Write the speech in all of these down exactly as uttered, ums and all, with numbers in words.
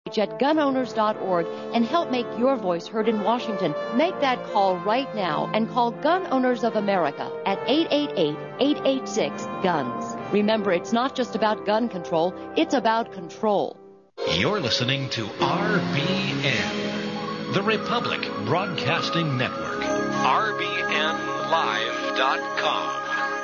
at gun owners dot org and help make your voice heard in Washington. Make that call right now and call Gun Owners of America at eight eight eight, eight eight six, GUNS. Remember, it's not just about gun control, it's about control. You're listening to R B N, the Republic Broadcasting Network. R B N live dot com.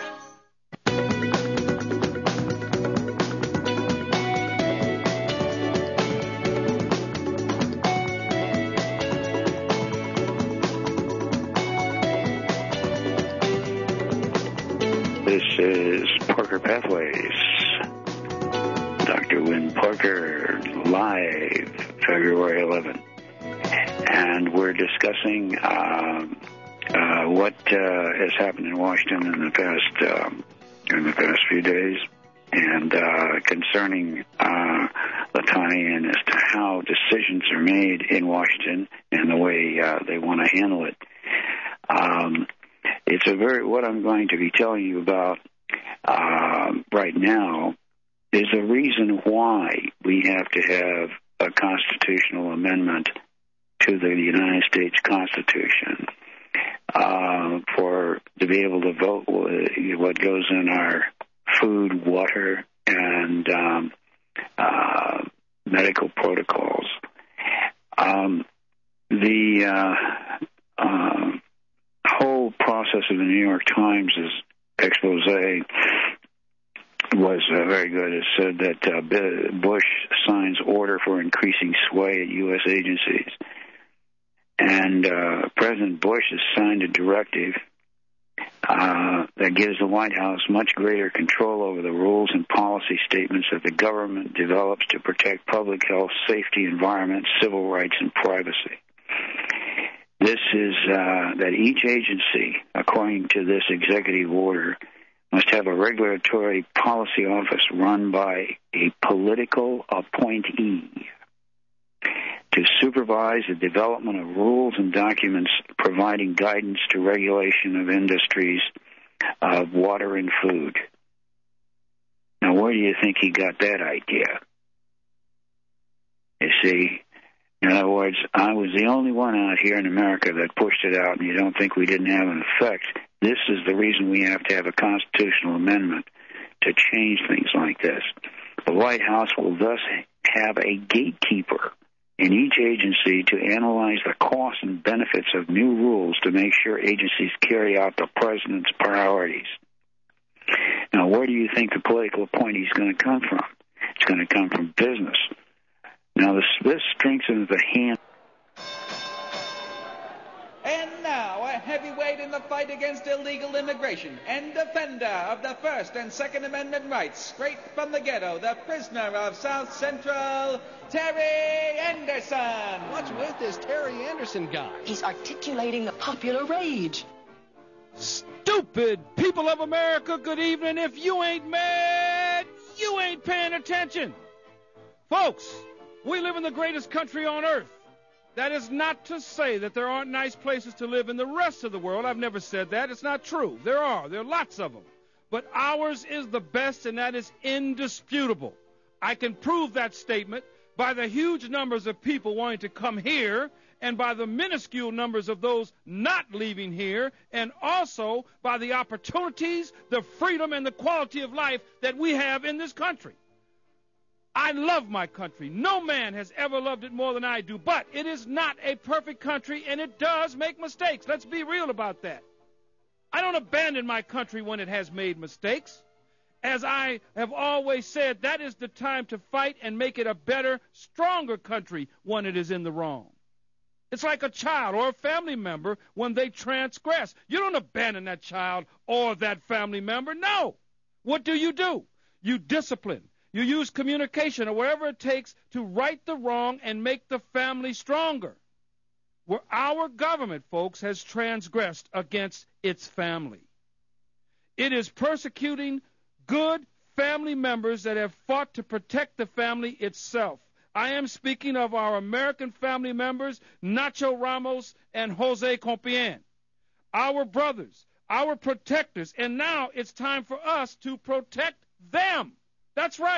This is Parker Pathways. Doctor Wynn Parker, live February eleventh. And we're discussing uh, uh, what uh, has happened in Washington in the past um, in the past few days, and uh, concerning uh, Latanya as to how decisions are made in Washington and the way uh, they want to handle it. Um, It's a very, what I'm going to be telling you about uh, right now is the reason why we have to have a constitutional amendment to the United States Constitution uh, for to be able to vote what goes in our food, water, and um, uh, medical protocols. Um, the uh, uh, whole process of the New York Times' expose was uh, very good. It said that uh, Bush signs order for increasing sway at U S agencies. And uh, President Bush has signed a directive uh, that gives the White House much greater control over the rules and policy statements that the government develops to protect public health, safety, environment, civil rights, and privacy. This is uh, that each agency, according to this executive order, must have a regulatory policy office run by a political appointee to supervise the development of rules and documents providing guidance to regulation of industries of water and food. Now, where do you think he got that idea? You see, in other words, I was the only one out here in America that pushed it out, and you don't think we didn't have an effect. This is the reason we have to have a constitutional amendment to change things like this. The White House will thus have a gatekeeper in each agency to analyze the costs and benefits of new rules to make sure agencies carry out the president's priorities. Now, where do you think the political appointee is going to come from? It's going to come from business. Now, this, this strengthens the hand. And now, a heavyweight in the fight against illegal immigration and defender of the First and Second Amendment rights, straight from the ghetto, the prisoner of South Central, Terry Anderson. What's with this Terry Anderson guy? He's articulating the popular rage. Stupid people of America, good evening. If you ain't mad, you ain't paying attention. Folks, we live in the greatest country on earth. That is not to say that there aren't nice places to live in the rest of the world. I've never said that. It's not true. There are. There are lots of them. But ours is the best, and that is indisputable. I can prove that statement by the huge numbers of people wanting to come here and by the minuscule numbers of those not leaving here, and also by the opportunities, the freedom, and the quality of life that we have in this country. I love my country. No man has ever loved it more than I do, but it is not a perfect country, and it does make mistakes. Let's be real about that. I don't abandon my country when it has made mistakes. As I have always said, that is the time to fight and make it a better, stronger country when it is in the wrong. It's like a child or a family member when they transgress. You don't abandon that child or that family member. No. What do you do? You discipline. You use communication or whatever it takes to right the wrong and make the family stronger. Where our government, folks, has transgressed against its family. It is persecuting good family members that have fought to protect the family itself. I am speaking of our American family members, Nacho Ramos and Jose Compien. Our brothers, our protectors, and now it's time for us to protect them. That's right.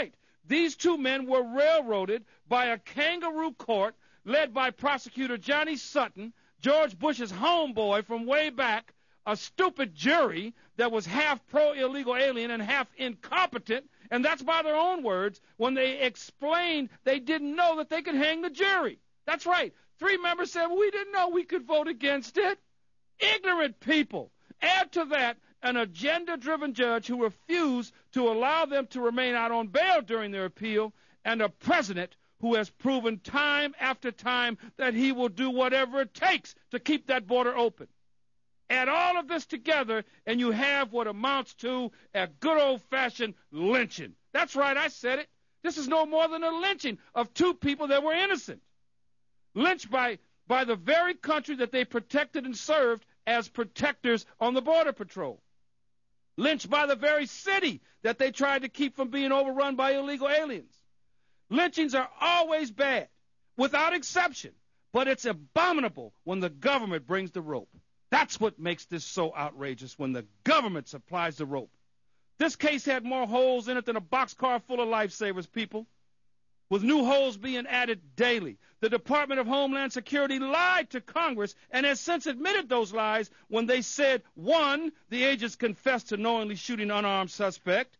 These two men were railroaded by a kangaroo court led by prosecutor Johnny Sutton, George Bush's homeboy from way back, a stupid jury that was half pro-illegal alien and half incompetent, and that's by their own words when they explained they didn't know that they could hang the jury. That's right. Three members said, we didn't know we could vote against it. Ignorant people. Add to that an agenda-driven judge who refused to allow them to remain out on bail during their appeal, and a president who has proven time after time that he will do whatever it takes to keep that border open. Add all of this together, and you have what amounts to a good old-fashioned lynching. That's right, I said it. This is no more than a lynching of two people that were innocent. Lynched by, by the very country that they protected and served as protectors on the Border Patrol. Lynched by the very city that they tried to keep from being overrun by illegal aliens. Lynchings are always bad, without exception, but it's abominable when the government brings the rope. That's what makes this so outrageous, when the government supplies the rope. This case had more holes in it than a boxcar full of lifesavers, people, with new holes being added daily. The Department of Homeland Security lied to Congress and has since admitted those lies when they said, one, the agents confessed to knowingly shooting an unarmed suspect.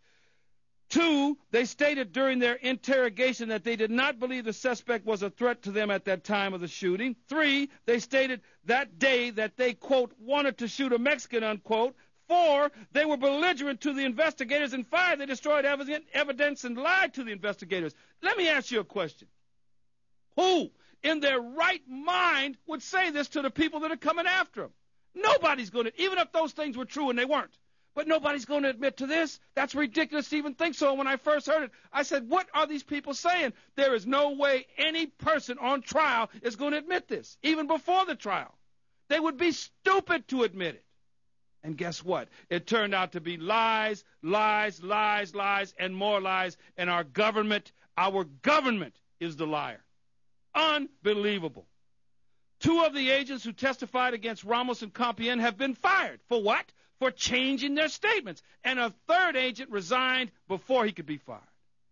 Two, they stated during their interrogation that they did not believe the suspect was a threat to them at that time of the shooting. Three, they stated that day that they, quote, wanted to shoot a Mexican, unquote. Four, they were belligerent to the investigators. And five, they destroyed evidence and lied to the investigators. Let me ask you a question. Who in their right mind would say this to the people that are coming after them? Nobody's going to, even if those things were true and they weren't. But nobody's going to admit to this. That's ridiculous to even think so. When I first heard it, I said, what are these people saying? There is no way any person on trial is going to admit this, even before the trial. They would be stupid to admit it. And guess what? It turned out to be lies, lies, lies, lies, and more lies. And our government, our government is the liar. Unbelievable. Two of the agents who testified against Ramos and Compiègne have been fired. For what? For changing their statements. And a third agent resigned before he could be fired.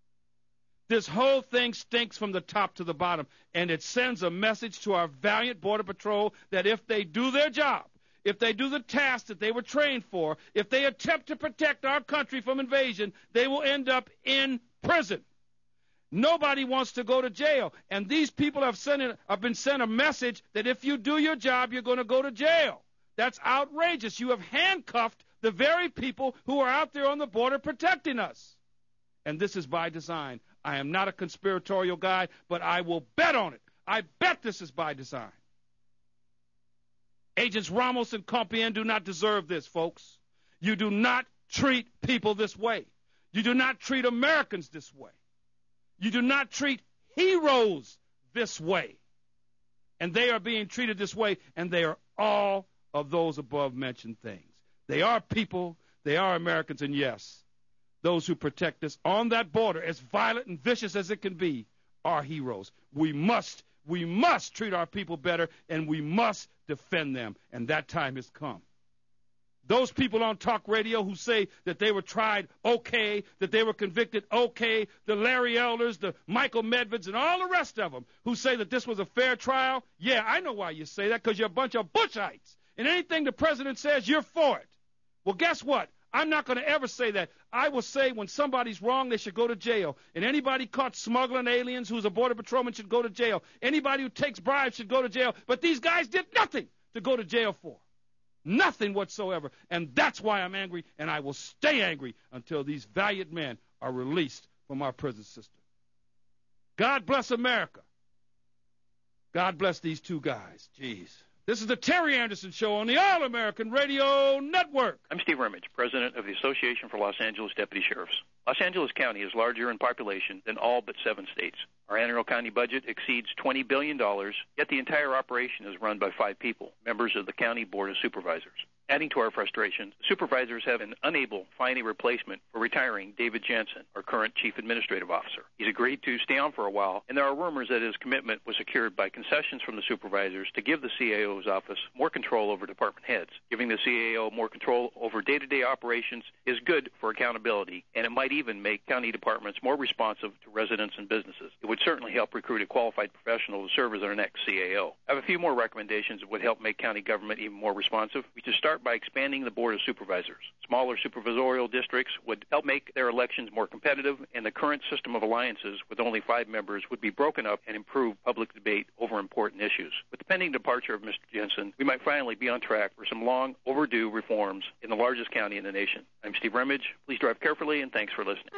This whole thing stinks from the top to the bottom, and it sends a message to our valiant Border Patrol that if they do their job, if they do the task that they were trained for, if they attempt to protect our country from invasion, they will end up in prison. Nobody wants to go to jail, and these people have, sent in, have been sent a message that if you do your job, you're going to go to jail. That's outrageous. You have handcuffed the very people who are out there on the border protecting us. And this is by design. I am not a conspiratorial guy, but I will bet on it. I bet this is by design. Agents Ramos and Compiègne do not deserve this, folks. You do not treat people this way. You do not treat Americans this way. You do not treat heroes this way. And they are being treated this way, and they are all of those above-mentioned things. They are people, they are Americans, and yes, those who protect us on that border, as violent and vicious as it can be, are heroes. We must, we must treat our people better, and we must defend them, and that time has come. Those people on talk radio who say that they were tried okay, that they were convicted okay, the Larry Elders, the Michael Medveds, and all the rest of them who say that this was a fair trial, yeah, I know why you say that, because you're a bunch of Bushites. And anything the president says, you're for it. Well, guess what? I'm not going to ever say that. I will say when somebody's wrong, they should go to jail. And anybody caught smuggling aliens who's a border patrolman should go to jail. Anybody who takes bribes should go to jail. But these guys did nothing to go to jail for. Nothing whatsoever. And that's why I'm angry, and I will stay angry until these valiant men are released from our prison system. God bless America. God bless these two guys. Jeez. This is the Terry Anderson Show on the All-American Radio Network. I'm Steve Remich, president of the Association for Los Angeles Deputy Sheriffs. Los Angeles County is larger in population than all but seven states. Our annual county budget exceeds twenty billion dollars, yet the entire operation is run by five people, members of the County Board of Supervisors. Adding to our frustrations, supervisors have been unable to find a replacement for retiring David Jensen, our current Chief Administrative Officer. He's agreed to stay on for a while, and there are rumors that his commitment was secured by concessions from the supervisors to give the C A O's office more control over department heads. Giving the C A O more control over day-to-day operations is good for accountability, and it might even make county departments more responsive to residents and businesses. It would certainly help recruit a qualified professional to serve as our next C A O. I have a few more recommendations that would help make county government even more responsive. We should start by expanding the Board of Supervisors. Smaller supervisorial districts would help make their elections more competitive, and the current system of alliances with only five members would be broken up and improve public debate over important issues. With the pending departure of Mister Jensen, we might finally be on track for some long overdue reforms in the largest county in the nation. I'm Steve Remage. Please drive carefully, and thanks for listening.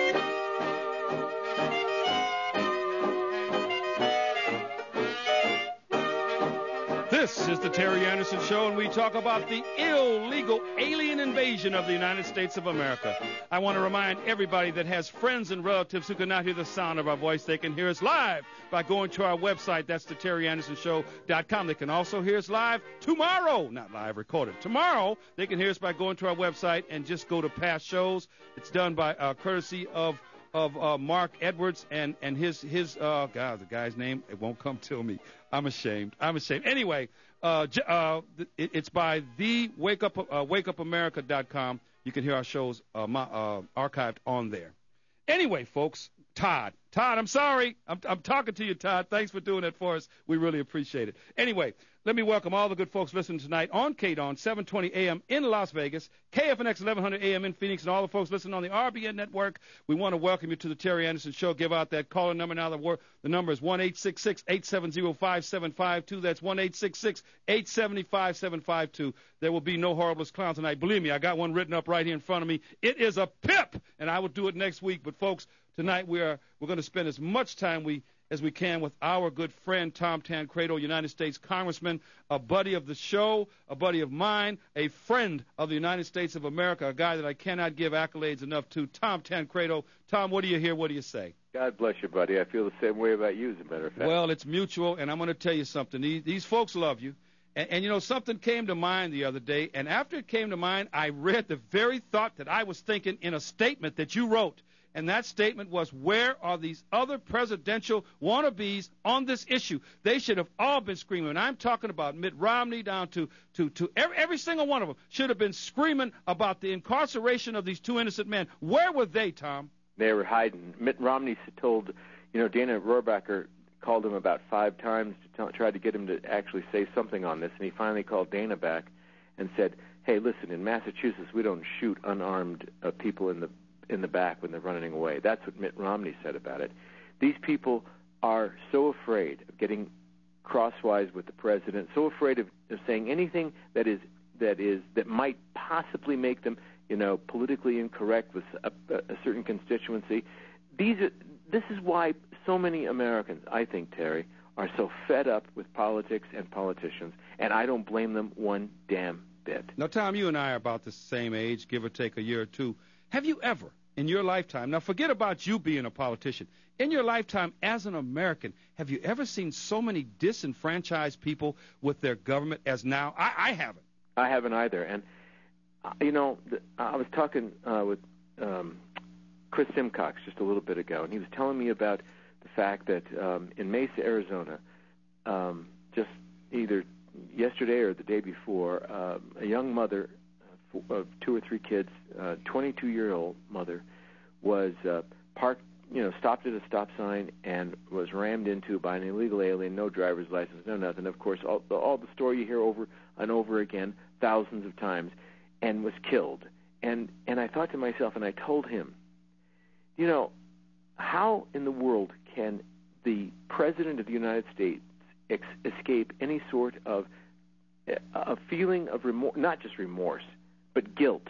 This is the Terry Anderson Show, and we talk about the illegal alien invasion of the United States of America. I want to remind everybody that has friends and relatives who cannot hear the sound of our voice, they can hear us live by going to our website. That's the terry anderson show dot com. They can also hear us live tomorrow. Not live, recorded. Tomorrow, they can hear us by going to our website and just go to past shows. It's done by uh, courtesy of of uh, Mark Edwards and, and his, his uh, God, the guy's name, it won't come to me. I'm ashamed. I'm ashamed. Anyway, uh, uh, it, it's by the wake up uh, wake up america dot com. You can hear our shows uh, my, uh, archived on there. Anyway, folks, Todd. Todd, I'm sorry. I'm, I'm talking to you, Todd. Thanks for doing that for us. We really appreciate it. Anyway, let me welcome all the good folks listening tonight on K D O N, seven twenty A M in Las Vegas, K F N X eleven hundred A M in Phoenix, and all the folks listening on the R B N network. We want to welcome you to the Terry Anderson Show. Give out that caller number now. The, the number is one eight six six, eight seven zero, five seven five two. That's one eight six six, eight seven zero, five seven five two. There will be no horriblest clown tonight. Believe me, I got one written up right here in front of me. It is a pip, and I will do it next week. But, folks, tonight we are we're going to spend as much time we as we can with our good friend Tom Tancredo, United States Congressman, a buddy of the show, a buddy of mine, a friend of the United States of America, a guy that I cannot give accolades enough to, Tom Tancredo. Tom, what do you hear? What do you say? God bless you, buddy. I feel the same way about you, as a matter of fact. Well, it's mutual, and I'm going to tell you something. These, these folks love you. And, and, you know, something came to mind the other day, and after it came to mind, I read the very thought that I was thinking in a statement that you wrote. And that statement was, where are these other presidential wannabes on this issue? They should have all been screaming. And I'm talking about Mitt Romney down to, to, to every, every single one of them should have been screaming about the incarceration of these two innocent men. Where were they, Tom? They were hiding. Mitt Romney told, you know, Dana Rohrabacher called him about five times to t- try to get him to actually say something on this. And he finally called Dana back and said, hey, listen, in Massachusetts, we don't shoot unarmed uh, people in the in the back when they're running away. That's what Mitt Romney said about it. These people are so afraid of getting crosswise with the president, so afraid of, of saying anything that is that is that might possibly make them, you know, politically incorrect with a, a certain constituency. These are, this is why so many Americans, I think, Terry, are so fed up with politics and politicians, and I don't blame them one damn bit. Now, Tom, you and I are about the same age, give or take a year or two. Have you ever, in your lifetime, now forget about you being a politician, in your lifetime as an American, have you ever seen so many disenfranchised people with their government as now? I, I haven't. I haven't either. And, uh, you know, the, I was talking uh, with um, Chris Simcox just a little bit ago, and he was telling me about the fact that um, in Mesa, Arizona, um, just either yesterday or the day before, uh, a young mother of two or three kids, uh, twenty-two-year-old mother, was uh, parked, you know, stopped at a stop sign and was rammed into by an illegal alien, no driver's license, no nothing. Of course, all, all the story you hear over and over again, thousands of times, and was killed. And and I thought to myself, and I told him, you know, how in the world can the President of the United States ex- escape any sort of a feeling of remorse, not just remorse, but guilt?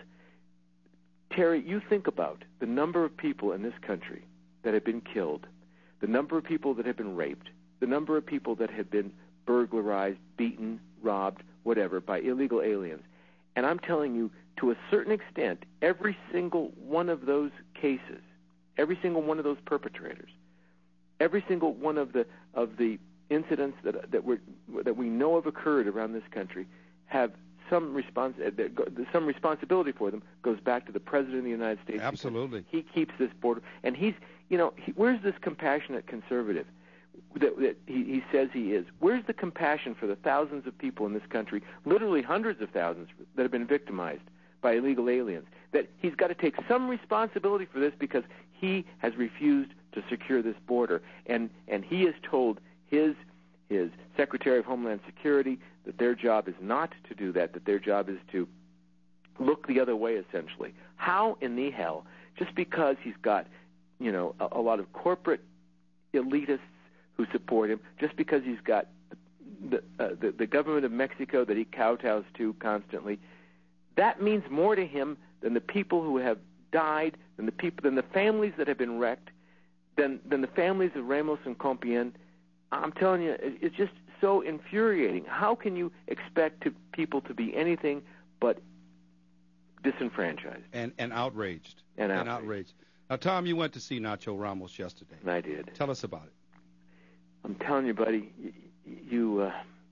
Terry, you think about the number of people in this country that have been killed, the number of people that have been raped, the number of people that have been burglarized, beaten, robbed, whatever, by illegal aliens. And I'm telling you, to a certain extent, every single one of those cases, every single one of those perpetrators, every single one of the of the incidents that that were that we know have occurred around this country have some respons- uh, some responsibility for them goes back to the President of the United States. Absolutely. He keeps this border, and he's, you know, he, where's this compassionate conservative that, that he, he says he is? Where's the compassion for the thousands of people in this country, literally hundreds of thousands, that have been victimized by illegal aliens? That he's got to take some responsibility for this because he has refused to secure this border, and and he has told his his Secretary of Homeland Security that their job is not to do that, that their job is to look the other way, essentially. How in the hell, just because he's got, you know, a, a lot of corporate elitists who support him, just because he's got the, uh, the, the government of Mexico that he kowtows to constantly, that means more to him than the people who have died, than the people, than the families that have been wrecked, than than the families of Ramos and Compiègne. I'm telling you, it's just so infuriating. How can you expect to, people to be anything but disenfranchised and and outraged and outraged? And outraged. Now, Tom, you went to see Nacho Ramos yesterday. I did. Tell us about it. I'm telling you, buddy, you, you uh,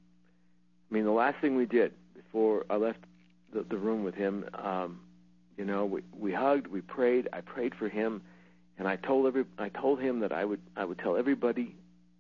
I mean, the last thing we did before I left the, the room with him, um, you know, we, we hugged, we prayed. I prayed for him, and I told every, I told him that I would, I would tell everybody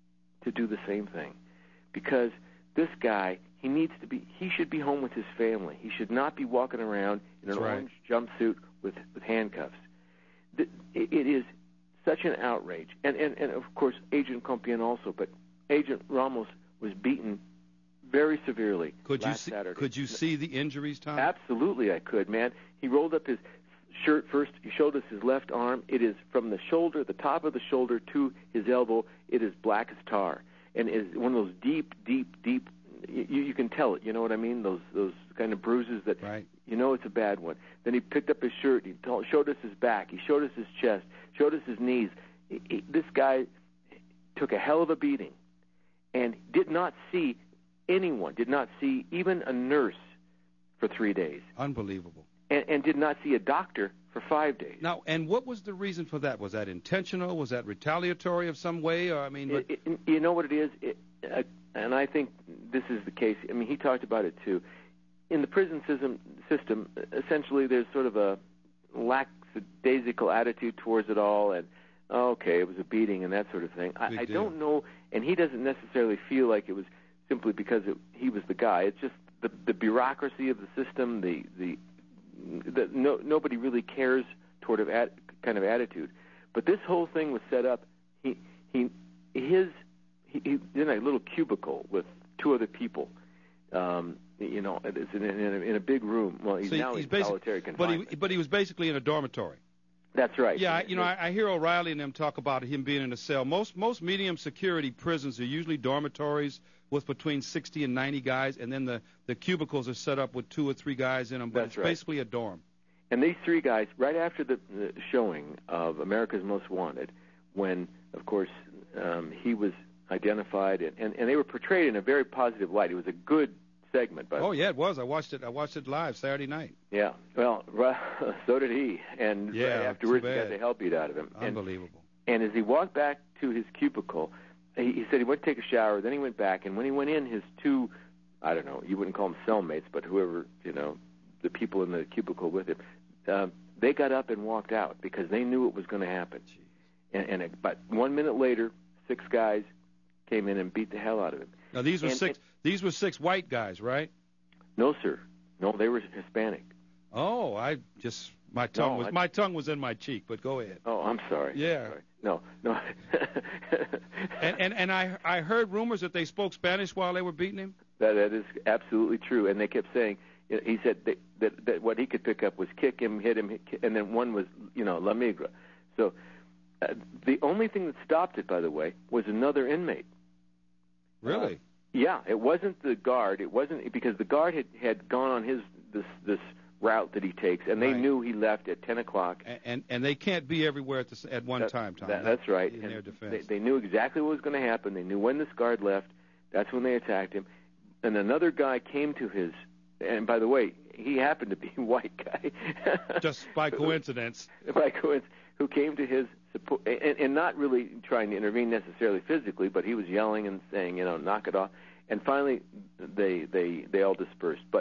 to do the same thing, because this guy, he needs to be, he should be home with his family. He should not be walking around in an That's right. orange jumpsuit with, with handcuffs. It, it is such an outrage. And, and, and, of course, Agent Compiègne also, but Agent Ramos was beaten very severely could last you see, Saturday. Could you see the injuries, Tom? Absolutely I could, man. He rolled up his shirt first. He showed us his left arm. It is from the shoulder, the top of the shoulder to his elbow. It is black as tar, and is one of those deep, deep, deep. You, you can tell it. You know what I mean? Those those kind of bruises that right. You know it's a bad one. Then he picked up his shirt. He told, showed us his back. He showed us his chest. Showed us his knees. He, he, this guy took a hell of a beating, and did not see anyone. Did not see even a nurse for three days. Unbelievable. And, and did not see a doctor for five days. Now, and what was the reason for that? Was that intentional? Was that retaliatory of some way? Or I mean, but... it, it, you know what it is, it, uh, and I think this is the case. I mean, he talked about it too. In the prison system, system, essentially, there's sort of a lackadaisical attitude towards it all, and okay, it was a beating and that sort of thing. I, I don't know, and he doesn't necessarily feel like it was simply because it, he was the guy. It's just the the bureaucracy of the system, the the that no, nobody really cares toward of at, kind of attitude. But this whole thing was set up. He he his he, he's in a little cubicle with two other people. Um, you know, it's in, in, a, in a big room. Well, he's so now he's in basic, solitary confinement. But he but he was basically in a dormitory. That's right. Yeah, you know, I, I hear O'Reilly and them talk about him being in a cell. Most most medium security prisons are usually dormitories with between sixty and ninety guys, and then the, the cubicles are set up with two or three guys in them, but That's it's right. basically a dorm. And these three guys, right after the, the showing of America's Most Wanted, when, of course, um, he was identified, and, and, and they were portrayed in a very positive light. It was a good segment. But oh, yeah, it was. I watched it I watched it live Saturday night. Yeah, well, so did he. And yeah, right afterwards, he got the hell beat out of him. Unbelievable. And, and as he walked back to his cubicle, he, he said he went to take a shower, then he went back, and when he went in, his two, I don't know, you wouldn't call them cellmates, but whoever, you know, the people in the cubicle with him, uh, they got up and walked out because they knew it was going to happen. And, and about one minute later, six guys came in and beat the hell out of him. Now these were and, six. And, these were six white guys, right? No, sir. No, they were Hispanic. Oh, I just my tongue no, was I, my tongue was in my cheek. But go ahead. Oh, I'm sorry. Yeah. I'm sorry. No, no. and and and I I heard rumors that they spoke Spanish while they were beating him. That that is absolutely true. And they kept saying, he said that that, that what he could pick up was kick him, hit him, hit, and then one was, you know, La Migra. So uh, the only thing that stopped it, by the way, was another inmate. Really? Uh, yeah, it wasn't the guard. It wasn't because the guard had, had gone on his this this route that he takes, and they right. knew he left at ten o'clock. And and, and they can't be everywhere at the, at one that, time, Tom. That, that's right. In and their defense, they, they knew exactly what was going to happen. They knew when this guard left. That's when they attacked him. And another guy came to his. And by the way, he happened to be a white guy. Just by coincidence. by coincidence, who came to his support, and, and not really trying to intervene necessarily physically, but he was yelling and saying, you know, knock it off. And finally, they they they all dispersed. But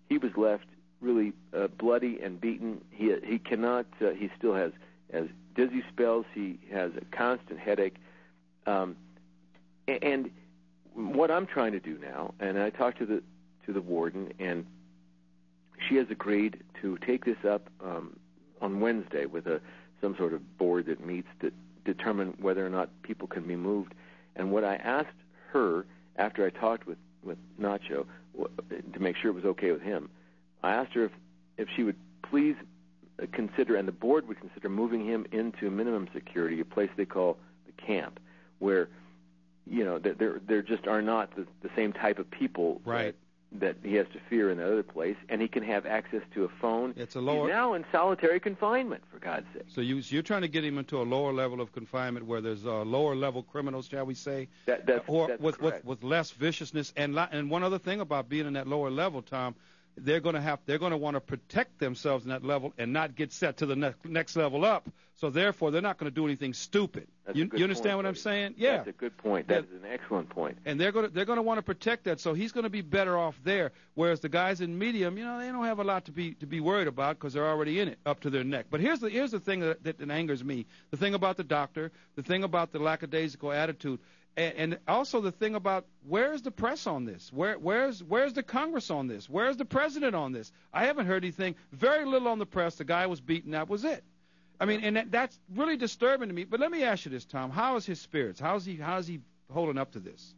he was left really uh, bloody and beaten. He he cannot. Uh, he still has has dizzy spells. He has a constant headache. Um, and what I'm trying to do now, and I talked to the to the warden, and she has agreed to take this up um, on Wednesday with a some sort of board that meets to determine whether or not people can be moved. And what I asked her after I talked with, with Nacho to make sure it was okay with him, I asked her if, if she would please consider, and the board would consider, moving him into minimum security, a place they call the camp, where, you know, there there just are not the, the same type of people right. that, that he has to fear in the other place, and he can have access to a phone. It's a lower... He's now in solitary confinement, for God's sake. So you, so you're trying to get him into a lower level of confinement where there's uh, lower level criminals, shall we say, that, that's, or that's with, with with less viciousness. And li- and one other thing about being in that lower level, Tom, they're going to have they're going to want to protect themselves in that level and not get set to the ne- next level up. So therefore, they're not going to do anything stupid. That's You, you understand point, what I'm buddy. saying? Yeah. That's a good point. That yeah. is an excellent point. And they're going to they're going to want to protect that. So he's going to be better off there. Whereas the guys in medium, you know, they don't have a lot to be to be worried about because they're already in it up to their neck. But here's the here's the thing that, that angers me: the thing about the doctor, the thing about the lackadaisical attitude. And also the thing about where's the press on this? Where, where's where's the Congress on this? Where's the president on this? I haven't heard anything. Very little on the press. The guy was beaten. That was it. I mean, and that, that's really disturbing to me. But let me ask you this, Tom. How is his spirits? How's he how's he holding up to this?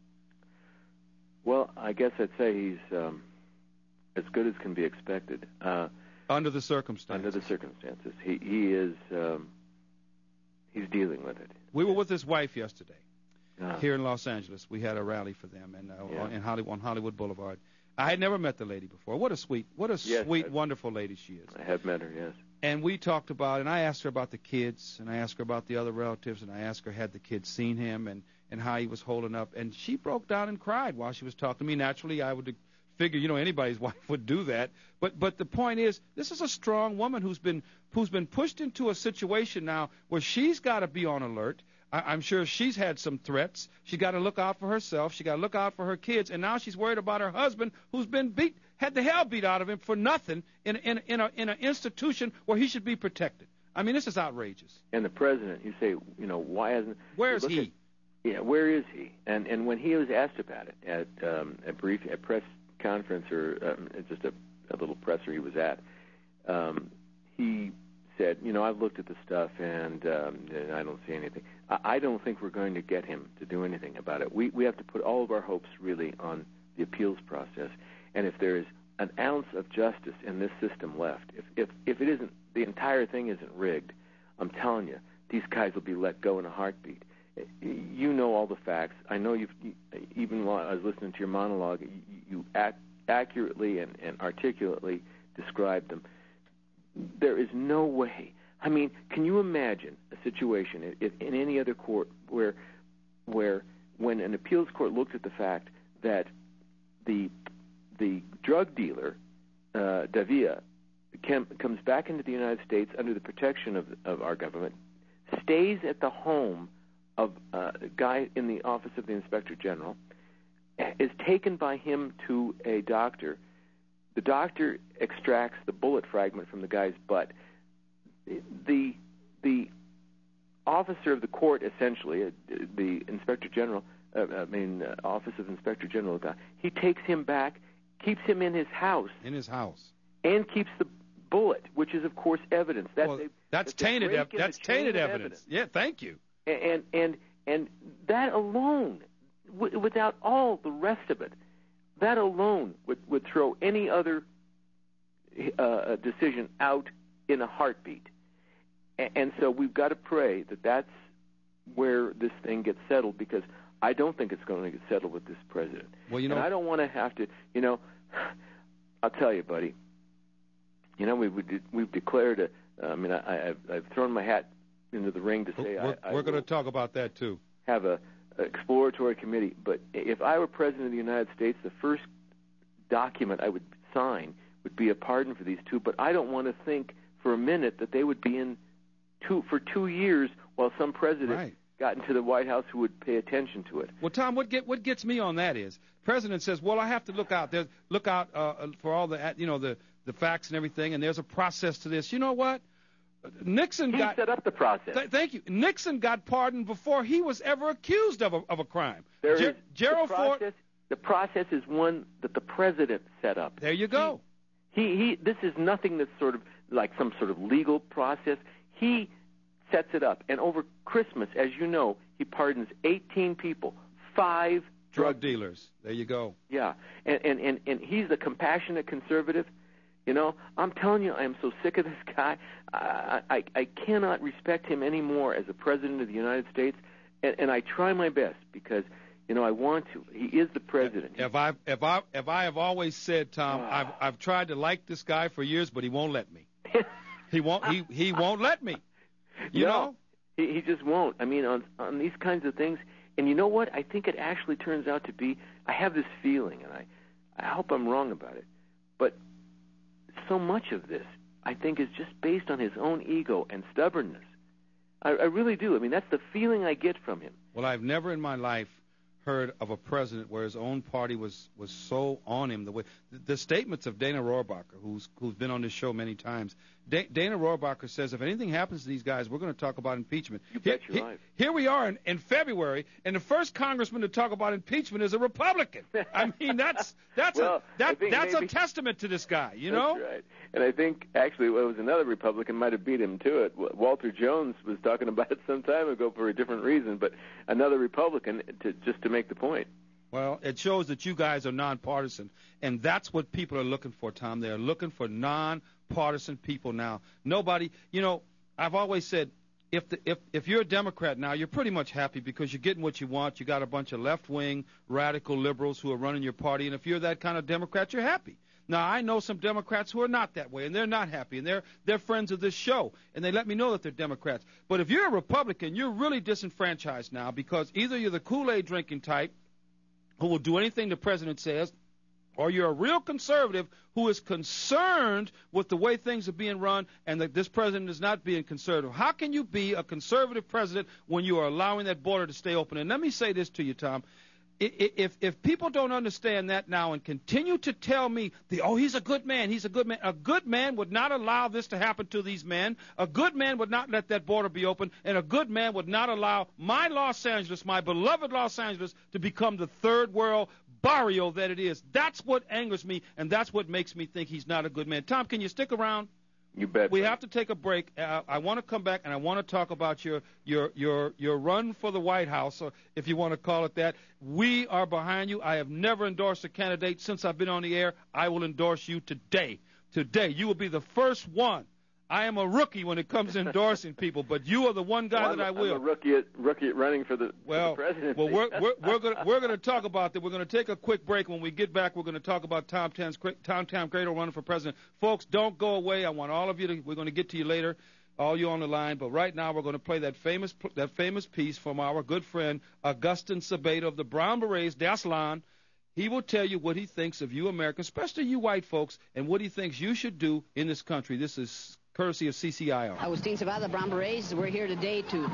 Well, I guess I'd say he's um, as good as can be expected. Uh, under the circumstances. Under the circumstances, he he is um, he's dealing with it. We were with his wife yesterday. Uh, Here in Los Angeles, we had a rally for them, and uh, yeah. in Hollywood, on Hollywood Boulevard. I had never met the lady before. What a sweet, what a yes, sweet, I've, wonderful lady she is. I have met her, yes. And we talked about, and I asked her about the kids, and I asked her about the other relatives, and I asked her had the kids seen him, and and how he was holding up, and she broke down and cried while she was talking to me. Naturally, I would figure, you know, anybody's wife would do that. But but the point is, this is a strong woman who's been who's been pushed into a situation now where she's got to be on alert. I, I'm sure she's had some threats. She got to look out for herself. She got to look out for her kids, and now she's worried about her husband, who's been beat, had the hell beat out of him for nothing in in in a in an institution where he should be protected. I mean, this is outrageous. And the president, you say, you know, why hasn't? Where is he? At, yeah, where is he? And and when he was asked about it at um, a brief a press conference or um, just a, a little presser he was at, um, he said, you know, I've looked at the stuff and, um, and I don't see anything. I, I don't think we're going to get him to do anything about it. We we have to put all of our hopes really on the appeals process. And if there is an ounce of justice in this system left, if if if it isn't, the entire thing isn't rigged, I'm telling you, these guys will be let go in a heartbeat. You know all the facts. I know you've, even while I was listening to your monologue, you, you ac- accurately and, and articulately described them. There is no way. I mean, can you imagine a situation if, in any other court where, where when an appeals court looked at the fact that the the drug dealer, uh, Davia, can, comes back into the United States under the protection of, of our government, stays at the home of uh, a guy in the office of the Inspector General, is taken by him to a doctor. The doctor extracts the bullet fragment from the guy's butt. The the officer of the court, essentially, uh, the Inspector General, uh, I mean, uh, Office of Inspector General, he takes him back, keeps him in his house. In his house. And keeps the bullet, which is, of course, evidence. That's, well, a, that's, that's tainted. Ev- that's tainted evidence. evidence. Yeah, thank you. And and and that alone, w- without all the rest of it, that alone would, would throw any other uh, decision out in a heartbeat. And, and so we've got to pray that that's where this thing gets settled, because I don't think it's going to get settled with this president. Well, you know, and I don't want to have to, you know, I'll tell you, buddy. You know, we've we've declared a. I mean, I, I've, I've thrown my hat into the ring to say we're, I, I we're going to talk about that too. Have a, a exploratory committee, but if I were president of the United States, the first document I would sign would be a pardon for these two. But I don't want to think for a minute that they would be in two for two years while some president right. got into the White House who would pay attention to it. Well, Tom, what get what gets me on that is the president says, well, I have to look out there, look out uh, for all the you know the the facts and everything, and there's a process to this. You know what? Nixon he got set up the process. Th- thank you. Nixon got pardoned before he was ever accused of a of a crime. There Ger- is Gerald the process, Ford. The process is one that the president set up. There you go. He, he he. This is nothing that's sort of like some sort of legal process. He sets it up, and over Christmas, as you know, he pardons eighteen people, five drug dealers. There you go. Yeah, and and and, and he's the compassionate conservative. You know, I'm telling you, I am so sick of this guy. I, I, I cannot respect him anymore as a president of the United States, and, and I try my best because, you know, I want to. He is the president. If I if I if I have always said, Tom, I've I've tried to like this guy for years, but he won't let me. he won't he he won't let me. You no, know, he he just won't. I mean, on on these kinds of things, and you know what? I think it actually turns out to be. I have this feeling, and I I hope I'm wrong about it, but so much of this, I think, is just based on his own ego and stubbornness. I, I really do. I mean, that's the feeling I get from him. Well, I've never in my life heard of a president where his own party was, was so on him. The way the, the statements of Dana Rohrabacher, who's who's been on this show many times, da, Dana Rohrabacher says if anything happens to these guys, we're going to talk about impeachment. You bet here, your life. Here we are in, in February, and the first congressman to talk about impeachment is a Republican. I mean, that's that's well, a that that's maybe, a testament to this guy. You know. That's right. And I think actually, well, it was another Republican might have beat him to it. Walter Jones was talking about it some time ago for a different reason, but another Republican to just to make the point. Well, it shows that you guys are nonpartisan, and that's what people are looking for, Tom. They're looking for nonpartisan people now. Nobody, you know, I've always said, if the, if if you're a Democrat now, you're pretty much happy because you're getting what you want. You got a bunch of left-wing radical liberals who are running your party, and if you're that kind of Democrat, you're happy. Now, I know some Democrats who are not that way, and they're not happy, and they're they're friends of this show, and they let me know that they're Democrats. But if you're a Republican, you're really disenfranchised now because either you're the Kool-Aid drinking type who will do anything the president says, or you're a real conservative who is concerned with the way things are being run and that this president is not being conservative. How can you be a conservative president when you are allowing that border to stay open? And let me say this to you, Tom. If if people don't understand that now and continue to tell me, the, oh, he's a good man, he's a good man, a good man would not allow this to happen to these men. A good man would not let that border be open, and a good man would not allow my Los Angeles, my beloved Los Angeles, to become the third world barrio that it is. That's what angers me, and that's what makes me think he's not a good man. Tom, can you stick around? You bet. We have to take a break. Uh, I want to come back, and I want to talk about your your your your run for the White House, or if you want to call it that. We are behind you. I have never endorsed a candidate since I've been on the air. I will endorse you today. Today, you will be the first one. I am a rookie when it comes to endorsing people, but you are the one guy well, that I will. I'm a rookie at, rookie at running for the, well, for the presidency. Well, we're we're we're going we're going to talk about that. We're going to take a quick break. When we get back, we're going to talk about Tom Tam's Tom Tam Cradle running for president. Folks, don't go away. I want all of you to. We're going to get to you later, all you on the line. But right now, we're going to play that famous that famous piece from our good friend Augustin Sabato of the Brown Berets, Daslan. He will tell you what he thinks of you Americans, especially you white folks, and what he thinks you should do in this country. This is courtesy of C C I R. Agustin Sabato, the Brown Berets. We're here today to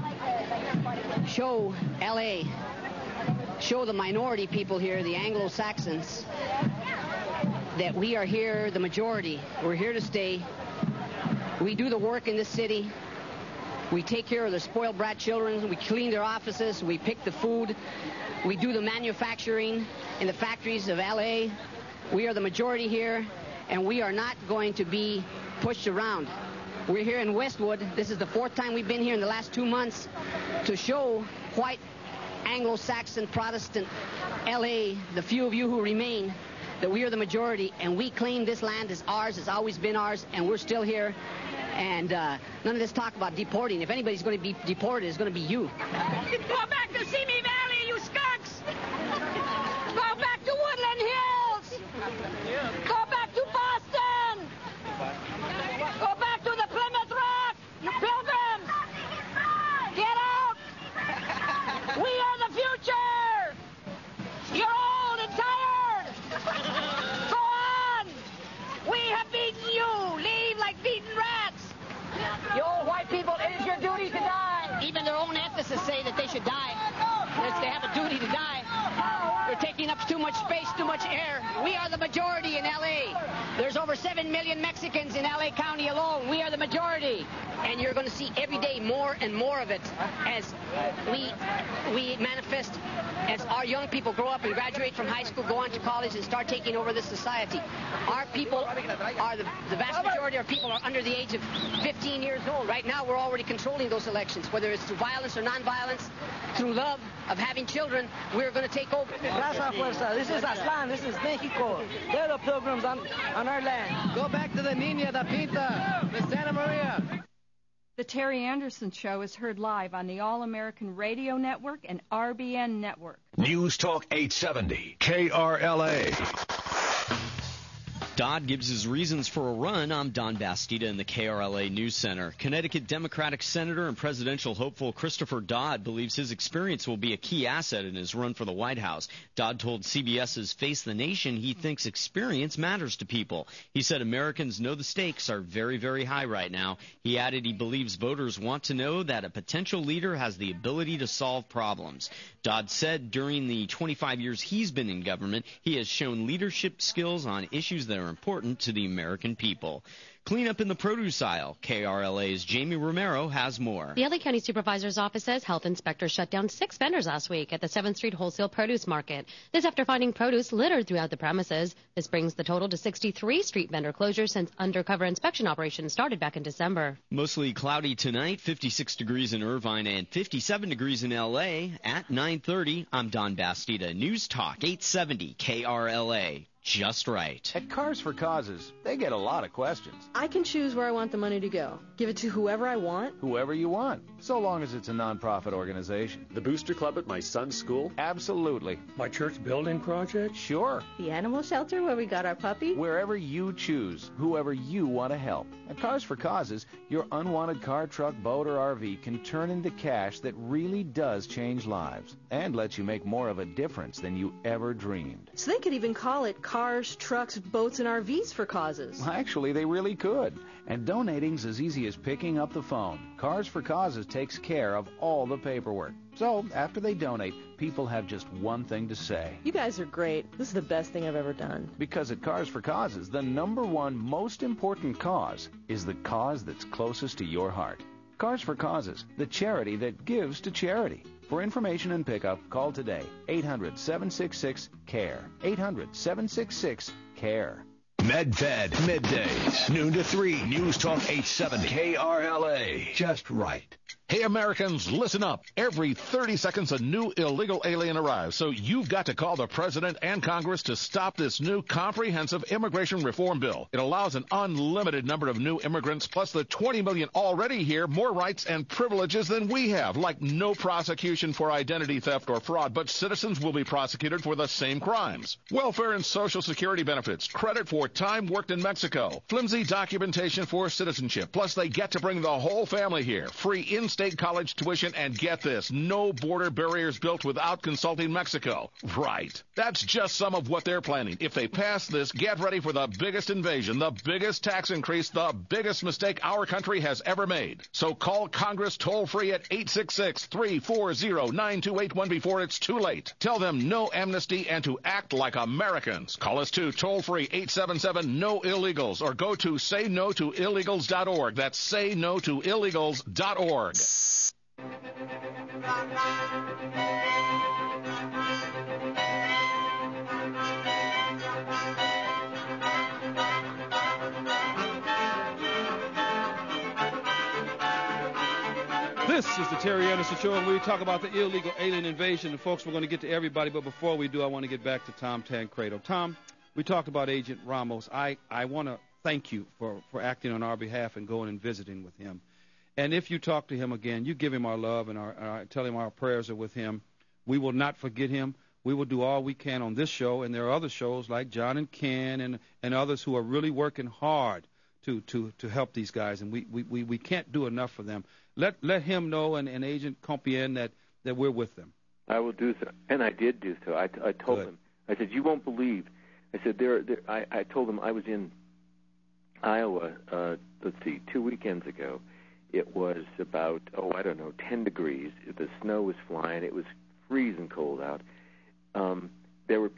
show L A, show the minority people here, the Anglo-Saxons, that we are here, the majority. We're here to stay. We do the work in this city. We take care of the spoiled brat children. We clean their offices. We pick the food. We do the manufacturing in the factories of L A. We are the majority here, and we are not going to be pushed around. We're here in Westwood. This is the fourth time we've been here in the last two months to show white Anglo-Saxon Protestant L A, the few of you who remain, that we are the majority, and we claim this land is ours. It's always been ours, and we're still here. And uh, none of this talk about deporting. If anybody's going to be deported, it's going to be you. Go back to Simi Valley, you skunks! Go back to Woodland Hills! Go back to Boston! Go back to the Plymouth Rock, you pilgrims! Get out! We are the future! You're old and tired! Go on! We have beaten you! Leave like beaten rats! You old white people, it is your duty to die. Even their own ethicists say that they should taking up too much space, too much air. We are the majority in L A. There's over seven million Mexicans in L A County alone. We are the majority. And you're going to see every day more and more of it as we we manifest, as our young people grow up and graduate from high school, go on to college, and start taking over this society. Our people are, the, the vast majority of our people are under the age of fifteen years old. Right now, we're already controlling those elections, whether it's through violence or nonviolence, through love of having children. We're going to take over. Raza Fuerza. This is Aztlán. This is Mexico. They're the pilgrims on, on our land. Go back to the Niña, the Pinta, the Santa Maria. The Terry Anderson Show is heard live on the All-American Radio Network and R B N Network. News Talk eight seventy, K R L A. Dodd gives his reasons for a run. I'm Don Bastida in the K R L A News Center. Connecticut Democratic Senator and presidential hopeful Christopher Dodd believes his experience will be a key asset in his run for the White House. Dodd told CBS's Face the Nation he thinks experience matters to people. He said Americans know the stakes are very, very high right now. He added he believes voters want to know that a potential leader has the ability to solve problems. Dodd said during the twenty-five years he's been in government, he has shown leadership skills on issues that are important to the American people. Cleanup in the produce aisle. K R L A's Jamie Romero has more. The L A County Supervisor's Office says health inspectors shut down six vendors last week at the seventh Street Wholesale Produce Market. This after finding produce littered throughout the premises. This brings the total to sixty-three street vendor closures since undercover inspection operations started back in December. Mostly cloudy tonight, fifty-six degrees in Irvine and fifty-seven degrees in L A. At nine thirty, I'm Don Bastida. News Talk eight seventy K R L A. Just right. At Cars for Causes, they get a lot of questions. I can choose where I want the money to go. Give it to whoever I want. Whoever you want, so long as it's a nonprofit organization. The Booster Club at my son's school? Absolutely. My church building project? Sure. The animal shelter where we got our puppy? Wherever you choose, whoever you want to help. At Cars for Causes, your unwanted car, truck, boat, or R V can turn into cash that really does change lives and lets you make more of a difference than you ever dreamed. So they could even call it Cars, Trucks, Boats, and R Vs for Causes. Actually, they really could. And donating's as easy as picking up the phone. Cars for Causes takes care of all the paperwork. So, after they donate, people have just one thing to say. You guys are great. This is the best thing I've ever done. Because at Cars for Causes, the number one most important cause is the cause that's closest to your heart. Cars for Causes, the charity that gives to charity. For information and pickup, call today, eight hundred, seven six six, C A R E, eight hundred, seven six six, C A R E. MedFed Middays, noon to three, News Talk eight seventy, K R L A. Just right. Hey, Americans, listen up. Every thirty seconds, a new illegal alien arrives, so you've got to call the President and Congress to stop this new comprehensive immigration reform bill. It allows an unlimited number of new immigrants, plus the twenty million already here, more rights and privileges than we have, like no prosecution for identity theft or fraud, but citizens will be prosecuted for the same crimes. Welfare and Social Security benefits, credit for time worked in Mexico, flimsy documentation for citizenship, plus they get to bring the whole family here, free in state college tuition, and get this, no border barriers built without consulting Mexico. Right. That's just some of what they're planning. If they pass this, get ready for the biggest invasion, the biggest tax increase, the biggest mistake our country has ever made. So call Congress toll-free at eight six six, three four zero, nine two eight one before it's too late. Tell them no amnesty and to act like Americans. Call us too, toll-free, eight seven seven, no illegals, or go to say no to illegals dot org. That's say no to illegals dot org. This is the Terry Anderson Show, and we talk about the illegal alien invasion. And, folks, we're going to get to everybody, but before we do, I want to get back to Tom Tancredo. Tom, we talked about Agent Ramos. I, I want to thank you for, for acting on our behalf and going and visiting with him. And if you talk to him again, you give him our love and our, our, tell him our prayers are with him. We will not forget him. We will do all we can on this show, and there are other shows like John and Ken and, and others who are really working hard to, to, to help these guys, and we, we, we can't do enough for them. Let let him know and, and Agent Compien that, that we're with them. I will do so, and I did do so. I, I told Good. him. I said, you won't believe. I said, there. there I, I told him I was in Iowa, uh, let's see, two weekends ago. It was about, oh, I don't know, ten degrees. The snow was flying. It was freezing cold out. Um, there were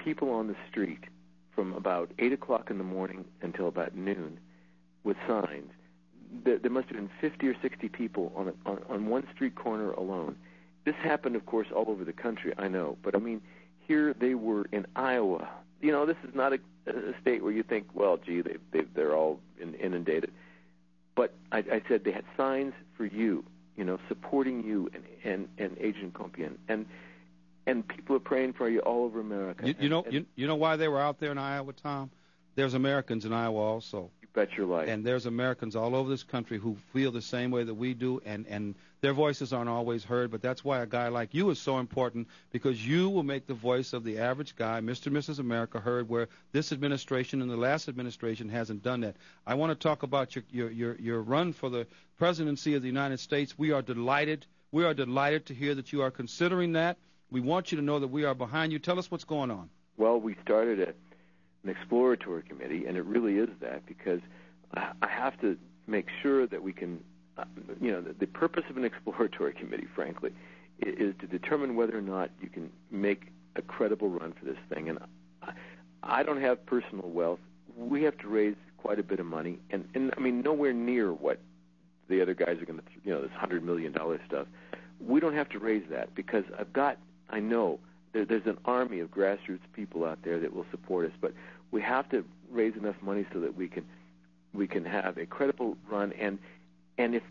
people on the street from about eight o'clock in the morning until about noon with signs. There, there must have been fifty or sixty people on, a, on on one street corner alone. This happened, of course, all over the country, I know. But, I mean, here they were in Iowa. You know, this is not a, a state where you think, well, gee, they, they, they're all in, inundated. But I, I said they had signs for you, you know, supporting you and, and, and Agent Compiègne. And and people are praying for you all over America. You, you and, know and, you, you know why they were out there in Iowa, Tom? There's Americans in Iowa also. You bet your life. And there's Americans all over this country who feel the same way that we do, and, and their voices aren't always heard, but that's why a guy like you is so important, because you will make the voice of the average guy, Mister and Missus America, heard, where this administration and the last administration hasn't done that. I want to talk about your, your, your, your run for the presidency of the United States. We are delighted. We are delighted to hear that you are considering that. We want you to know that we are behind you. Tell us what's going on. Well, we started a an exploratory committee, and it really is that, because I have to make sure that we can, uh, you know, the, the purpose of an exploratory committee, frankly, is, is to determine whether or not you can make a credible run for this thing. And I, I don't have personal wealth. We have to raise quite a bit of money, and, and I mean, nowhere near what the other guys are going to, you know, this one hundred million dollars stuff. We don't have to raise that, because I've got, I know, there's an army of grassroots people out there that will support us, but we have to raise enough money so that we can we can have a credible run. And and if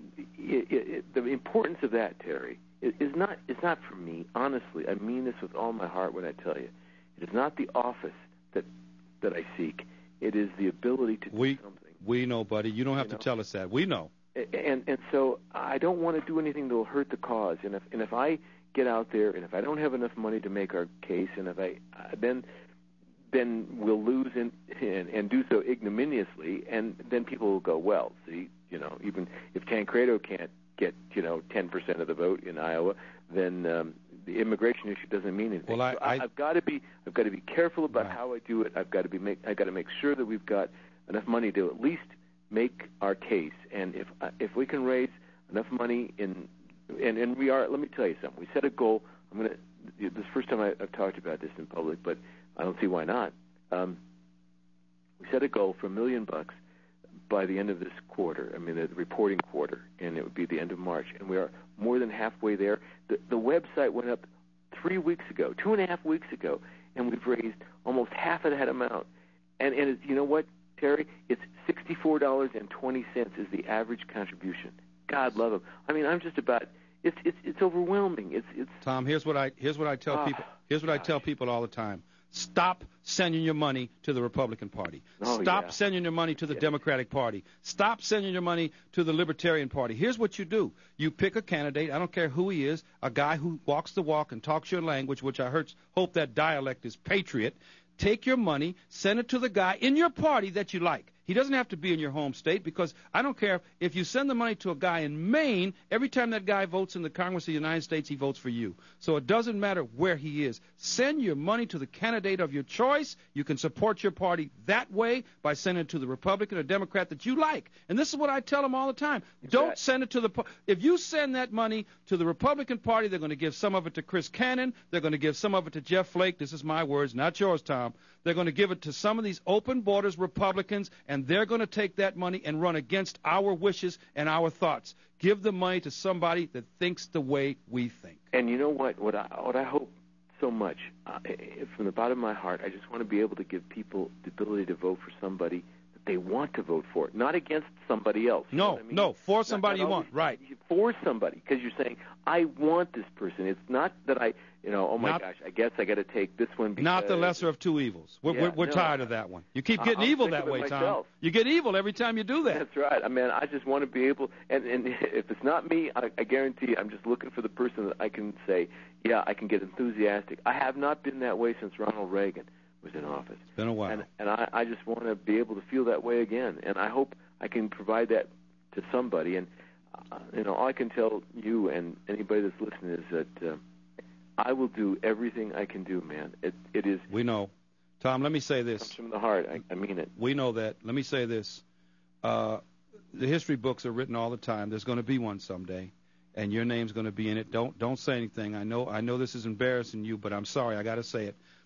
it, it, the importance of that, Terry, is not is not for me. Honestly, I mean this with all my heart when I tell you, it is not the office that that I seek. It is the ability to do we, something. We know, buddy. You don't have you to know? tell us that. We know. And and so I don't want to do anything that will hurt the cause. And if and if I get out there, and if I don't have enough money to make our case, and if I uh, then then we'll lose in, and, and do so ignominiously, and then people will go, well, see, you know, even if Tancredo can't get, you know, ten percent of the vote in Iowa, then um, the immigration issue doesn't mean anything. Well, I, so I, I've got to be, I've got to be careful about right. how I do it. I've got to be, make, I've got to make sure that we've got enough money to at least make our case. And if uh, if we can raise enough money in, and and we are, let me tell you something. We set a goal. I'm gonna. This is the first time I, I've talked about this in public, but I don't see why not. Um, we set a goal for a million bucks by the end of this quarter. I mean, the reporting quarter, and it would be the end of March. And we are more than halfway there. The, the website went up three weeks ago, two and a half weeks ago, and we've raised almost half of that amount. And and it's, you know what, Terry? It's sixty-four dollars and twenty cents is the average contribution. God love him. I mean, I'm just about. It's it's it's overwhelming. It's it's. Tom, here's what I here's what I tell oh, people. Here's what gosh. I tell people all the time. Stop sending your money to the Republican Party. Oh, Stop yeah. sending your money to the yeah. Democratic Party. Stop sending your money to the Libertarian Party. Here's what you do. You pick a candidate, I don't care who he is, a guy who walks the walk and talks your language, which I heard, hope that dialect is patriot. Take your money, send it to the guy in your party that you like. He doesn't have to be in your home state, because I don't care if you send the money to a guy in Maine, every time that guy votes in the Congress of the United States, he votes for you. So it doesn't matter where he is. Send your money to the candidate of your choice. You can support your party that way by sending it to the Republican or Democrat that you like. And this is what I tell them all the time. Don't right. send it to the – if you send that money to the Republican Party, they're going to give some of it to Chris Cannon. They're going to give some of it to Jeff Flake. This is my words, not yours, Tom. They're going to give it to some of these open borders Republicans, and they're going to take that money and run against our wishes and our thoughts. Give the money to somebody that thinks the way we think. And you know what? What I, what I hope so much, uh, from the bottom of my heart, I just want to be able to give people the ability to vote for somebody that they want to vote for, not against somebody else. You no, know what I mean? no, for somebody not, not you want, right. For somebody, because you're saying, I want this person. It's not that I, you know, oh my not, gosh, I guess I got to take this one because... Not the lesser of two evils. We're, yeah, we're, we're no, tired of that one. You keep getting I'll evil that way, myself. Tom. You get evil every time you do that. That's right. I mean, I just want to be able, and, and if it's not me, I, I guarantee you, I'm just looking for the person that I can say, yeah, I can get enthusiastic. I have not been that way since Ronald Reagan was in office. It's been a while. And, and I, I just want to be able to feel that way again. And I hope I can provide that to somebody. And, uh, you know, all I can tell you and anybody that's listening is that uh, I will do everything I can do, man. It, it is. We know. Tom, let me say this. It comes from the heart. I, I mean it. We know that. Let me say this. Uh, the history books are written all the time. There's going to be one someday, and your name's going to be in it. Don't don't say anything. I know I know this is embarrassing you, but I'm sorry. I got to say it.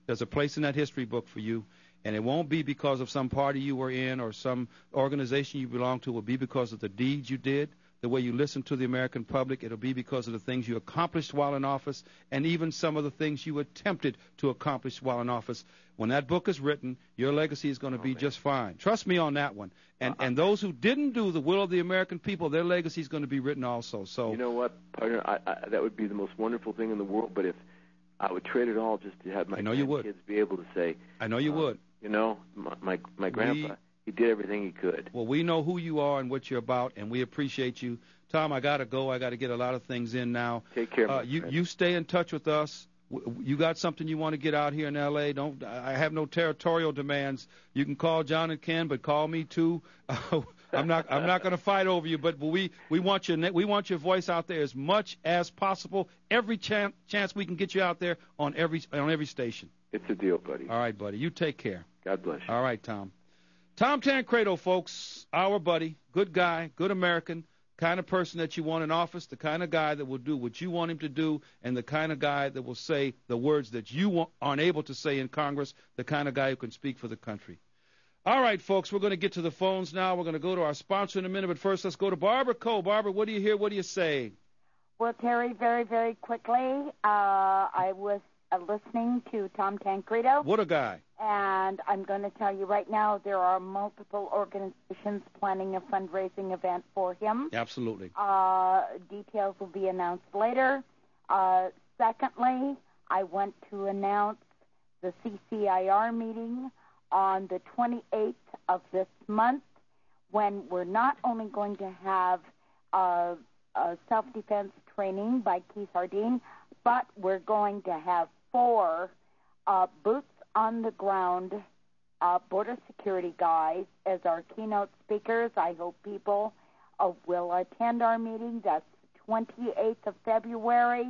There's a place in that history book for you, and it won't be because of some party you were in or some organization you belong to. It will be because of the deeds you did, the way you listened to the American public. It'll be because of the things you accomplished while in office, and even some of the things you attempted to accomplish while in office. When that book is written, your legacy is going to be man. just fine. Trust me on that one. And Uh-uh. and those who didn't do the will of the American people, their legacy is going to be written also. So You know what, partner? I, I, that would be the most wonderful thing in the world. But if I would trade it all just to have my I know you would. kids be able to say, I know you uh, would. You know, my my, my grandpa, he did everything he could. Well, we know who you are and what you're about, and we appreciate you. Tom, I got to go. I got to get a lot of things in now. Take care, uh, my you friend. You stay in touch with us. W- You got something you want to get out here in L A? Don't. I have no territorial demands. You can call John and Ken, but call me too. I'm not. I'm not going to fight over you, but we we want your we want your voice out there as much as possible. Every chance chance we can get you out there on every on every station. It's a deal, buddy. All right, buddy. You take care. God bless you. All right, Tom. Tom Tancredo, folks, our buddy, good guy, good American, kind of person that you want in office, the kind of guy that will do what you want him to do, and the kind of guy that will say the words that you want, aren't able to say in Congress, the kind of guy who can speak for the country. All right, folks, we're going to get to the phones now. We're going to go to our sponsor in a minute, but first let's go to Barbara Cole. Barbara, what do you hear? What do you say? Well, Terry, very, very quickly, uh, I was uh, listening to Tom Tancredo. What a guy. And I'm going to tell you right now, there are multiple organizations planning a fundraising event for him. Absolutely. Uh, details will be announced later. Uh, secondly, I want to announce the C C I R meeting on the twenty-eighth of this month, when we're not only going to have uh, uh, self-defense training by Keith Hardeen, but we're going to have four uh, boots on the ground uh, border security guys as our keynote speakers. I hope people uh, will attend our meeting. That's the twenty-eighth of February.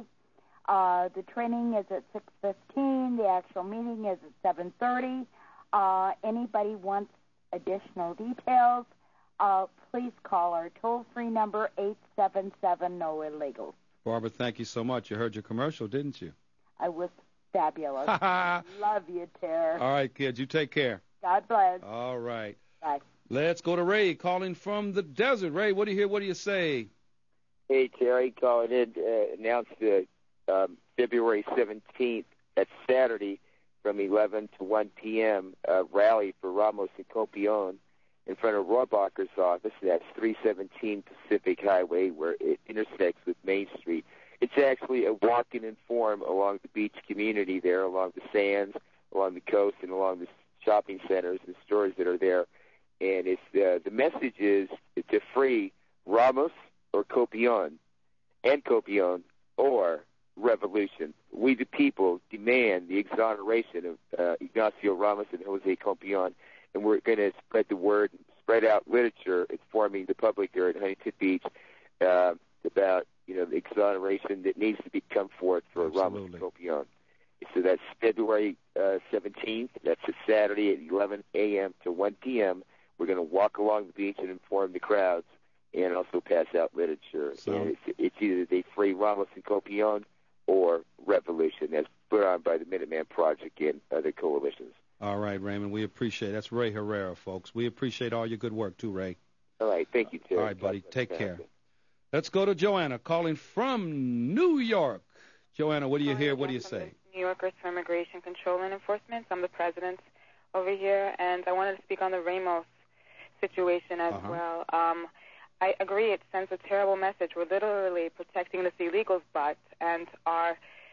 Uh, the training is at six fifteen. The actual meeting is at seven thirty. Uh, anybody wants additional details, uh, please call our toll-free number, eight seven seven, no illegals. Barbara, thank you so much. You heard your commercial, didn't you? I was fabulous. Love you, Tara. All right, kids, you take care. God bless. All right. Bye. Let's go to Ray, calling from the desert. Ray, what do you hear? What do you say? Hey, Terry, calling in, uh, announced the um, February seventeenth, that's Saturday, from eleven to one p.m., uh, rally for Ramos and Copion in front of Rohrabacher's office. That's three seventeen Pacific Highway, where it intersects with Main Street. It's actually a walk and inform along the beach community there, along the sands, along the coast, and along the shopping centers and stores that are there. And it's uh, the message is to free Ramos or Copion, and Copion, or revolution. We, the people, demand the exoneration of uh, Ignacio Ramos and Jose Copion, and we're going to spread the word, spread out literature, informing the public there at Huntington Beach uh, about, you know, the exoneration that needs to be come forth for Absolutely. Ramos and Copion. So that's February uh, seventeenth. That's a Saturday at eleven a.m. to one p.m. We're going to walk along the beach and inform the crowds, and also pass out literature. So, and it's, it's either they free Ramos and Copion or revolution. That's put on by the Minuteman Project and other coalitions. All right, Raymond, we appreciate it. That's Ray Herrera, folks. We appreciate all your good work, too, Ray. All right, thank you, Terry. All right, buddy, take God care. bless. Let's go to Joanna, calling from New York. Joanna, what do you hear? What do you say? New Yorkers for Immigration Control and Enforcement. I'm the president over here, and I wanted to speak on the Ramos situation as Uh-huh. well. Um, I agree. It sends a terrible message. We're literally protecting this illegals' butts, and our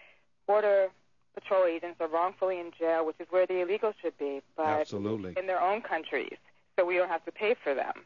border patrol agents are wrongfully in jail, which is where the illegals should be, but Absolutely. in their own countries, so we don't have to pay for them.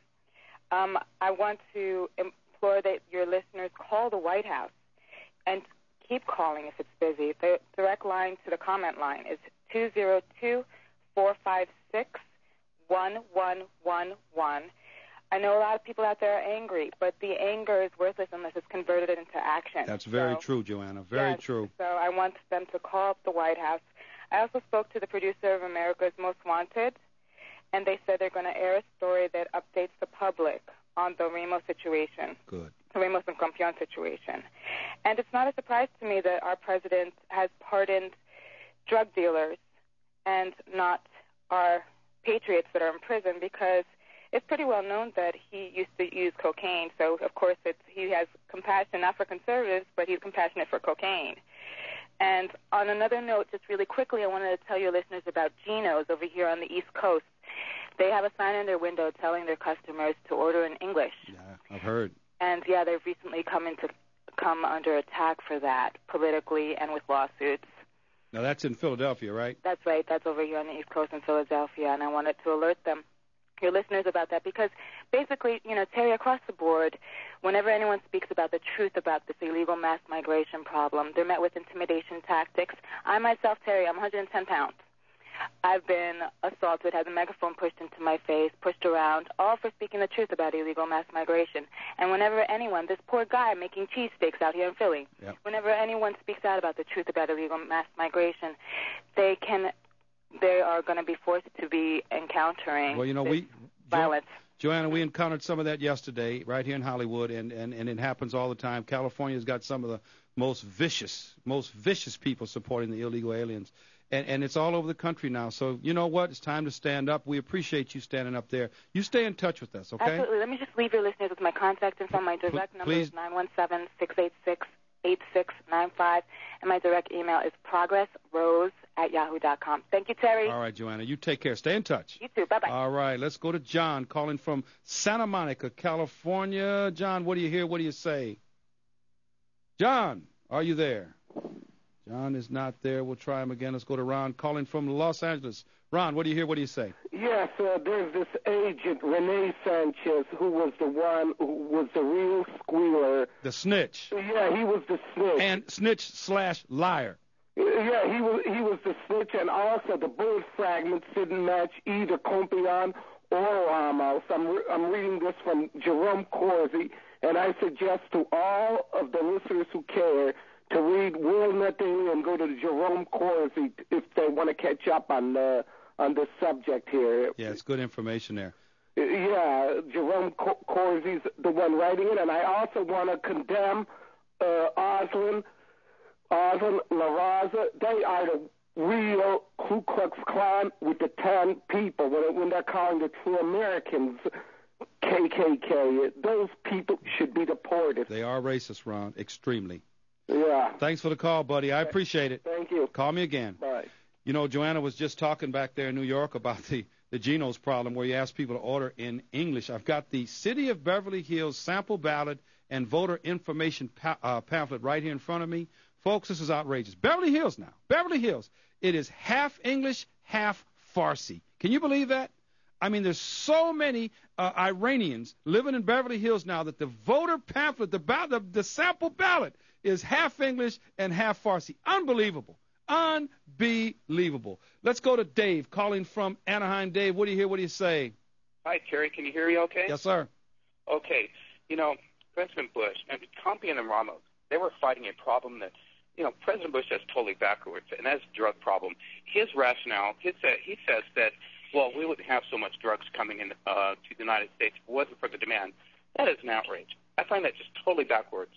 Um, I want to implore that your listeners call the White House and keep calling if it's busy. The direct line to the comment line is two zero two, four five six, one one one one. I know a lot of people out there are angry, but the anger is worthless unless it's converted into action. That's very So, true, Joanna. Very yes, true. So I want them to call up the White House. I also spoke to the producer of America's Most Wanted, and they said they're going to air a story that updates the public on the Ramos situation. Good. The Ramos and Campion situation. And it's not a surprise to me that our president has pardoned drug dealers and not our patriots that are in prison, because it's pretty well known that he used to use cocaine. So, of course, it's, he has compassion, not for conservatives, but he's compassionate for cocaine. And on another note, just really quickly, I wanted to tell your listeners about Geno's over here on the East Coast. They have a sign in their window telling their customers to order in English. Yeah, I've heard. And, yeah, they've recently come into come under attack for that, politically and with lawsuits. Now, that's in Philadelphia, right? That's right. That's over here on the East Coast in Philadelphia, and I wanted to alert them, your listeners, about that, because basically, you know, Terry, across the board, whenever anyone speaks about the truth about this illegal mass migration problem, they're met with intimidation tactics. I myself, Terry, I'm one hundred ten pounds. I've been assaulted, had the megaphone pushed into my face, pushed around, all for speaking the truth about illegal mass migration. And whenever anyone, this poor guy making cheesesteaks out here in Philly, yep. whenever anyone speaks out about the truth about illegal mass migration, they can, they are going to be forced to be encountering well, you know, this we, violence. Jo- Joanna, we encountered some of that yesterday right here in Hollywood, and, and, and it happens all the time. California's got some of the most vicious, most vicious people supporting the illegal aliens. And, and it's all over the country now. So you know what? It's time to stand up. We appreciate you standing up there. You stay in touch with us, okay? Absolutely. Let me just leave your listeners with my contact info. My direct number Please. is nine one seven, six eight six, eight six nine five, and my direct email is progressrose at yahoo dot com. Thank you, Terry. All right, Joanna. You take care. Stay in touch. You too. Bye-bye. All right. Let's go to John calling from Santa Monica, California. John, what do you hear? What do you say? John, are you there? John is not there. We'll try him again. Let's go to Ron calling from Los Angeles. Ron, what do you hear? What do you say? Yes, uh, there's this agent, Rene Sanchez, who was the one who was the real squealer. The snitch. Yeah, he was the snitch. And snitch slash liar. Yeah, he was he was the snitch, and also the bullet fragments didn't match either Compion or Ramos. I'm, re- I'm reading this from Jerome Corsi, and I suggest to all of the listeners who care to read World Net Daily and go to Jerome Corsi if they want to catch up on the on the subject here. Yeah, it's good information there. Yeah, Jerome Corsi's the one writing it, and I also want to condemn uh, Oslin, Oslin, La Raza. They are the real Ku Klux Klan with the ten people when, when they're calling the true Americans K K K. Those people should be deported. They are racist, Ron, extremely. Yeah. Thanks for the call, buddy. I appreciate it. Thank you. Call me again. Bye. You know, Joanna was just talking back there in New York about the, the Geno's problem where you ask people to order in English. I've got the City of Beverly Hills sample ballot and voter information pa- uh, pamphlet right here in front of me. Folks, this is outrageous. Beverly Hills now. Beverly Hills. It is half English, half Farsi. Can you believe that? I mean, there's so many uh, Iranians living in Beverly Hills now that the voter pamphlet, the, ba- the, the sample ballot, is half English and half Farsi. Unbelievable. Unbelievable. Let's go to Dave calling from Anaheim. Dave, what do you hear? What do you say? Hi, Terry. Can you hear me okay? Yes, sir. Okay. You know, President Bush and Compion and Ramos, they were fighting a problem that, you know, President Bush is totally backwards, and that's a drug problem. His rationale, his, uh, he says that, well, we wouldn't have so much drugs coming in uh, to the United States if it wasn't for the demand. That is an outrage. I find that just totally backwards.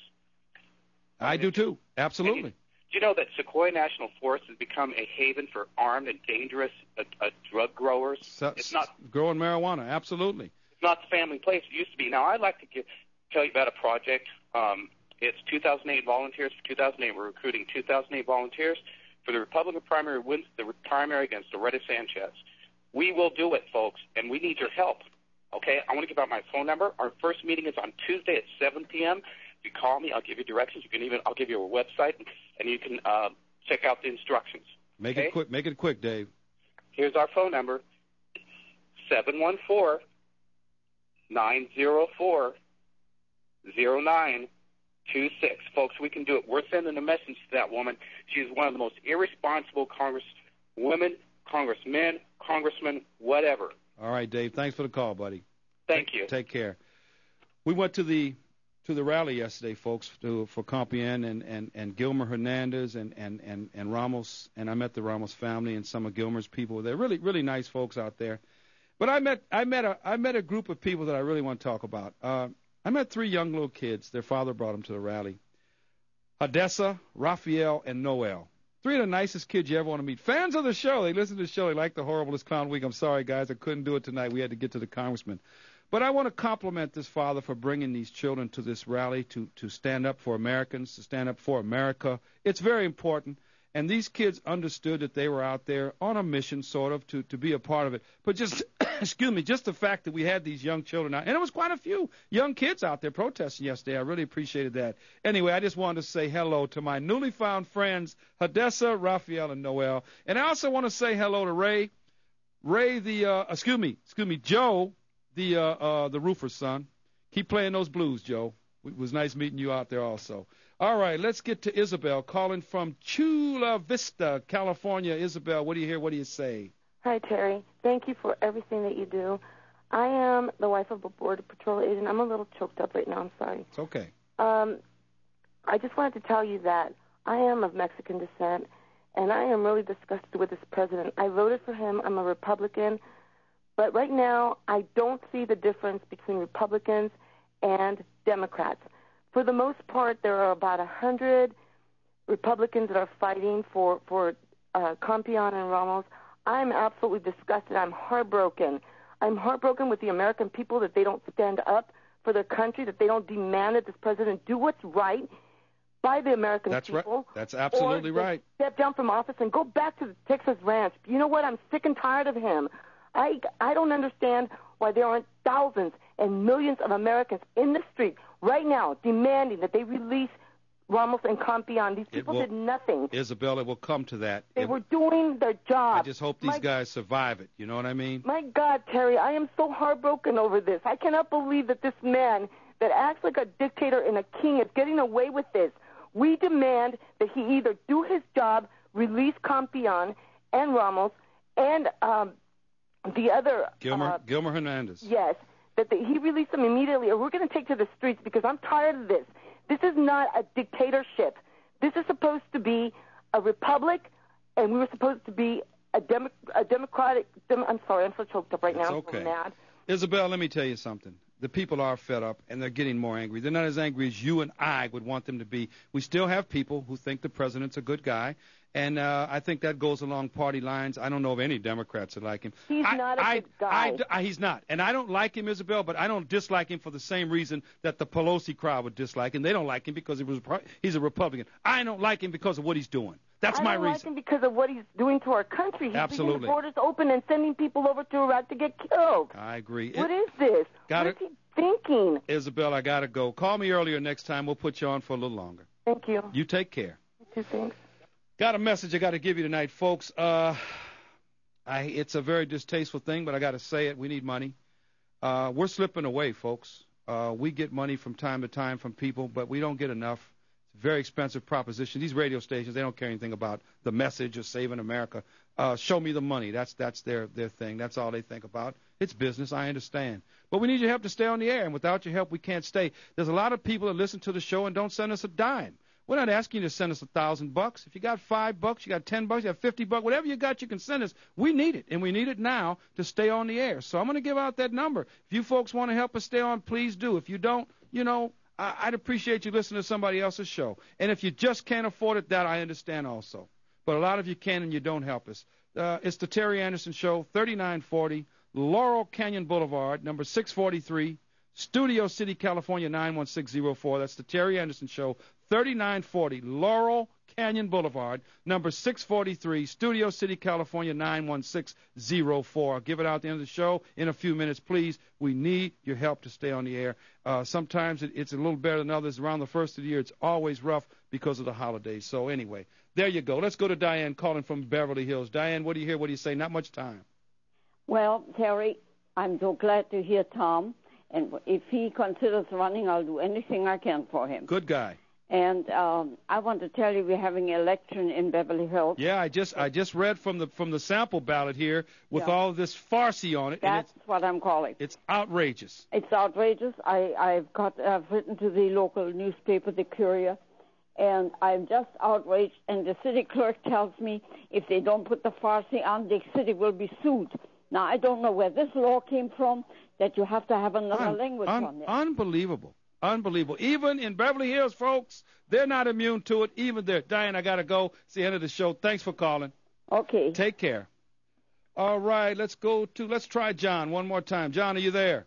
I do too. Absolutely. Do you know that Sequoia National Forest has become a haven for armed and dangerous uh, uh, drug growers? So, it's not growing marijuana. Absolutely. It's not the family place it used to be. Now, I'd like to give, tell you about a project. Um, it's two thousand eight volunteers for two thousand eight. We're recruiting two thousand eight volunteers for the Republican primary wins the primary against Loretta Sanchez. We will do it, folks, and we need your help. Okay, I want to give out my phone number. Our first meeting is on Tuesday at seven p.m. If you call me, I'll give you directions. You can even I'll give you a website, and you can uh, check out the instructions. Make okay? it quick. Make it quick, Dave. Here's our phone number: seven one four nine zero four zero nine two six. Folks, we can do it. We're sending a message to that woman. She's one of the most irresponsible congresswomen, congressmen, congressmen, whatever. All right, Dave. Thanks for the call, buddy. Thank take, you. Take care. We went to the to the rally yesterday, folks, to, for Compion and, and, and Gilmer Hernandez and, and, and, and Ramos, and I met the Ramos family and some of Gilmer's people. They're really really nice folks out there. But I met I met a I met a group of people that I really want to talk about. Uh, I met three young little kids. Their father brought them to the rally. Hadessa, Raphael, and Noel. Three of the nicest kids you ever want to meet. Fans of the show. They listen to the show. They like the Horriblest Clown Week. I'm sorry, guys. I couldn't do it tonight. We had to get to the congressman. But I want to compliment this father for bringing these children to this rally to, to stand up for Americans, to stand up for America. It's very important. And these kids understood that they were out there on a mission, sort of, to, to be a part of it. But just, excuse me, just the fact that we had these young children out, and it was quite a few young kids out there protesting yesterday. I really appreciated that. Anyway, I just wanted to say hello to my newly found friends, Hadessa, Raphael, and Noel. And I also want to say hello to Ray. Ray, the, uh, excuse me, excuse me, Joe, the, uh, uh, the roofer's son. Keep playing those blues, Joe. It was nice meeting you out there also. All right, let's get to Isabel calling from Chula Vista, California. Isabel, what do you hear? What do you say? Hi, Terry. Thank you for everything that you do. I am the wife of a Border Patrol agent. I'm a little choked up right now. I'm sorry. It's okay. Um, I just wanted to tell you that I am of Mexican descent, and I am really disgusted with this president. I voted for him. I'm a Republican. But right now, I don't see the difference between Republicans and Democrats. For the most part, there are about a hundred Republicans that are fighting for for uh, Campion and Ramos. I'm absolutely disgusted. I'm heartbroken. I'm heartbroken with the American people that they don't stand up for their country, that they don't demand that this president do what's right by the American That's people. Right. That's absolutely or right. Step down from office and go back to the Texas ranch. You know what? I'm sick and tired of him. I I don't understand why there aren't thousands and millions of Americans in the street right now demanding that they release Ramos and Campion. These people will, did nothing. Isabel, it will come to that. They it, were doing their job. I just hope these my, guys survive it. You know what I mean? My God, Terry, I am so heartbroken over this. I cannot believe that this man that acts like a dictator and a king is getting away with this. We demand that he either do his job, release Campion and Ramos, and um, the other... Gilmer, uh, Gilmer Hernandez. Yes. That the, he release them immediately, or we're going to take to the streets because I'm tired of this. This is not a dictatorship. This is supposed to be a republic, and we were supposed to be a, demo, a democratic. Dem, I'm sorry, I'm so choked up right It's now. okay. I'm so mad. Isabel, let me tell you something. The people are fed up, and they're getting more angry. They're not as angry as you and I would want them to be. We still have people who think the president's a good guy, and uh, I think that goes along party lines. I don't know of any Democrats that like him. He's I, not a I, good guy. I, I, he's not. And I don't like him, Isabel, but I don't dislike him for the same reason that the Pelosi crowd would dislike him. They don't like him because he was he's a Republican. I don't like him because of what he's doing. That's I my don't reason. like him because of what he's doing to our country. He's Absolutely. leaving the borders open and sending people over to Iraq to get killed. I agree. What it, is this? Got what it. is he thinking? Isabel, I got to go. Call me earlier next time. We'll put you on for a little longer. Thank you. You take care. Two things. Got a message I got to give you tonight, folks. Uh, I, it's a very distasteful thing, but I got to say it. We need money. Uh, we're slipping away, folks. Uh, we get money from time to time from people, but we don't get enough. It's a very expensive proposition. These radio stations, they don't care anything about the message or saving America. Uh, show me the money. That's that's their, their thing. That's all they think about. It's business. I understand. But we need your help to stay on the air, and without your help, we can't stay. There's a lot of people that listen to the show and don't send us a dime. We're not asking you to send us a thousand bucks. If you got five bucks, you got ten bucks, you got fifty bucks, whatever you got, you can send us. We need it, and we need it now to stay on the air. So I'm going to give out that number. If you folks want to help us stay on, please do. If you don't, you know, I- I'd appreciate you listening to somebody else's show. And if you just can't afford it, that I understand also. But a lot of you can, and you don't help us. Uh, it's the Terry Anderson Show, thirty-nine forty Laurel Canyon Boulevard, number six forty-three, Studio City, California, nine one six zero four. That's the Terry Anderson Show, thirty-nine forty Laurel Canyon Boulevard, number six forty-three, Studio City, California, nine one six zero four. I'll give it out at the end of the show in a few minutes. Please, we need your help to stay on the air. Uh, sometimes it, it's a little better than others. Around the first of the year, it's always rough because of the holidays. So anyway, there you go. Let's go to Diane calling from Beverly Hills. Diane, what do you hear? What do you say? Not much time. Well, Terry, I'm so glad to hear Tom. And if he considers running, I'll do anything I can for him. Good guy. And um, I want to tell you we're having an election in Beverly Hills. Yeah, I just I just read from the from the sample ballot here with Yeah. all of this farcy on it. and That's it's, what I'm calling. It's outrageous. It's outrageous. I, I've got I've written to the local newspaper, the Courier, and I'm just outraged. And the city clerk tells me if they don't put the farcy on, the city will be sued. Now I don't know where this law came from that you have to have another Un- language un- on it. Unbelievable. Unbelievable. Even in Beverly Hills, folks, they're not immune to it. Even there. Diane, I got to go. It's the end of the show. Thanks for calling. Okay. Take care. All right, let's go to, let's try John one more time. John, are you there?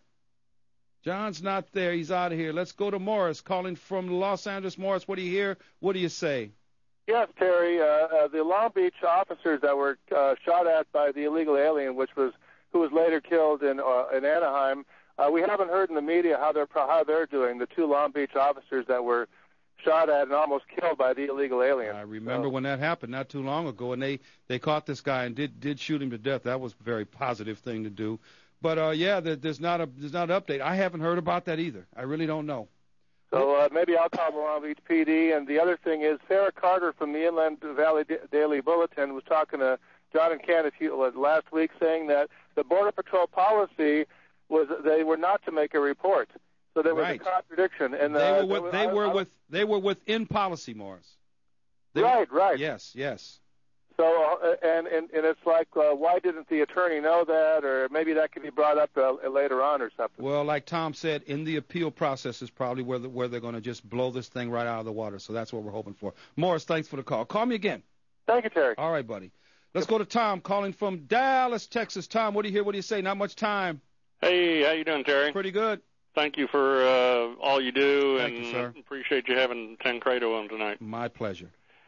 John's not there. He's out of here. Let's go to Morris, calling from Los Angeles. Morris, what do you hear? What do you say? Yes, Terry. Uh, uh, the Long Beach officers that were uh, shot at by the illegal alien, which was who was later killed in uh, in Anaheim. Uh, we haven't heard in the media how they're how they're doing. The two Long Beach officers that were shot at and almost killed by the illegal alien. I remember so. when that happened not too long ago, and they they caught this guy and did did shoot him to death. That was a very positive thing to do. But uh, yeah, there, there's not a there's not an update. I haven't heard about that either. I really don't know. So uh, maybe I'll call the Long Beach P D. And the other thing is, Sarah Carter from the Inland Valley Daily Bulletin was talking to John and Ken last week, saying that the Border Patrol policy was they were not to make a report. So there was right. a contradiction. And uh, they were with, was, they I, were I, with they were within policy, Morris. They right, were, right. Yes, yes. So uh, and, and and it's like, uh, why didn't the attorney know that, or maybe that could be brought up uh, later on or something. Well, like Tom said, in the appeal process is probably where the, where they're going to just blow this thing right out of the water. So that's what we're hoping for. Morris, thanks for the call. Call me again. Thank you, Terry. All right, buddy. Let's go to Tom, calling from Dallas, Texas. Tom, what do you hear? What do you say? Not much time. Hey, how you doing, Terry? Pretty good. Thank you for uh, all you do, Thank and you, sir. appreciate you having Tancredo on tonight. My pleasure.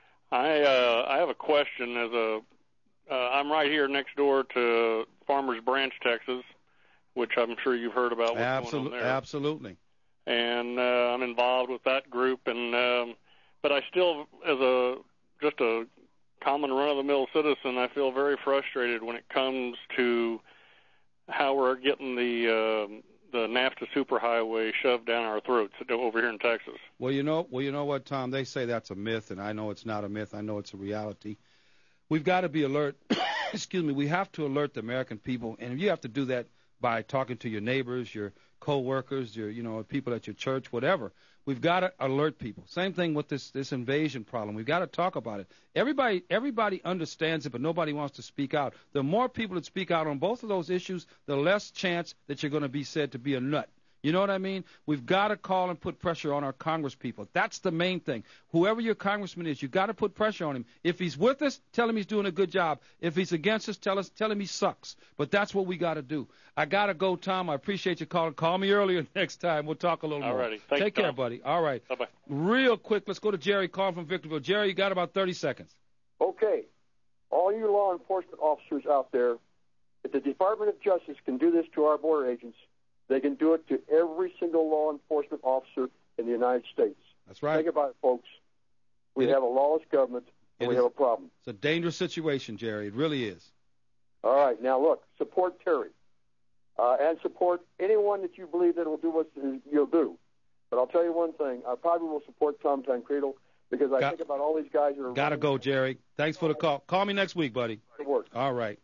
I uh, I have a question. As a uh, I'm right here next door to Farmers Branch, Texas, which I'm sure you've heard about what's Absolutely, going on there. Absolutely. And uh, I'm involved with that group, and um, but I still, as a just a common run-of-the-mill citizen, I feel very frustrated when it comes to how we're getting the uh, the NAFTA superhighway shoved down our throats over here in Texas. Well, you know, well, you know what, Tom? They say that's a myth, and I know it's not a myth. I know it's a reality. We've got to be alert. Excuse me. We have to alert the American people, and you have to do that by talking to your neighbors, your co-workers, your, you know, people at your church, whatever. We've got to alert people. Same thing with this this invasion problem. We've got to talk about it. Everybody everybody understands it, but nobody wants to speak out. The more people that speak out on both of those issues, the less chance that you're going to be said to be a nut. You know what I mean? We've got to call and put pressure on our Congress people. That's the main thing. Whoever your congressman is, you've got to put pressure on him. If he's with us, tell him he's doing a good job. If he's against us, tell us, tell him he sucks. But that's what we got to do. I got to go, Tom. I appreciate you calling. Call me earlier next time. We'll talk a little All more. righty. Thank Take you, care, Tom. buddy. All right. Bye-bye. Real quick, let's go to Jerry calling from Victorville. Jerry, you got about thirty seconds. Okay. All you law enforcement officers out there, if the Department of Justice can do this to our border agents, they can do it to every single law enforcement officer in the United States. That's right. Think about it, folks. We It- have a lawless government, and it we is- have a problem. It's a dangerous situation, Jerry. It really is. All right. Now, look, support Terry. Uh, and support anyone that you believe that will do what you'll do. But I'll tell you one thing. I probably will support Tom Tancredo because I Got- think about all these guys that are... Got to go, Jerry. Thanks for the call. Call me next week, buddy. Good work. All right.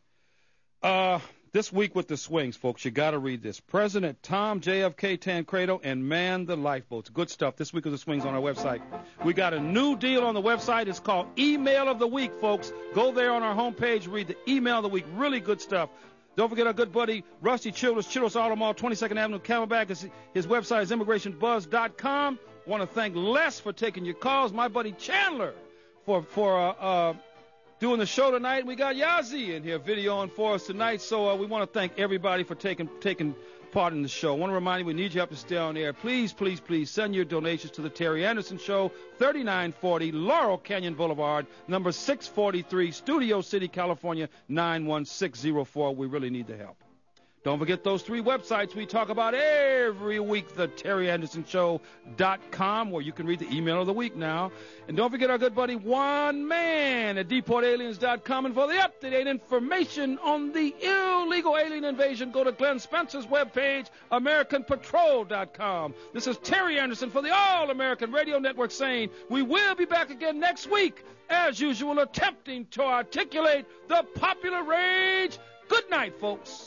Uh, this week with the swings, folks, you got to read this. President Tom J F K Tancredo and Man the Lifeboats. Good stuff. This week with the swings on our website. We got a new deal on the website. It's called Email of the Week, folks. Go there on our homepage, read the Email of the Week. Really good stuff. Don't forget our good buddy Rusty Childress, Childress Auto Mall, twenty-second Avenue, Camelback. His, his website is immigration buzz dot com. Want to thank Les for taking your calls. My buddy Chandler for for uh, uh, doing the show tonight. We got Yazzie in here videoing for us tonight. So uh, we want to thank everybody for taking taking part in the show. I want to remind you we need you up to stay on air. Please, please, please send your donations to the Terry Anderson Show, thirty-nine forty Laurel Canyon Boulevard, number six forty-three, Studio City, California, nine one six zero four. We really need the help. Don't forget those three websites we talk about every week, the terry anderson show dot com, where you can read the email of the week now. And don't forget our good buddy Juan Man at deport aliens dot com. And for the up-to-date information on the illegal alien invasion, go to Glenn Spencer's webpage, american patrol dot com. This is Terry Anderson for the All-American Radio Network saying we will be back again next week, as usual, attempting to articulate the popular rage. Good night, folks.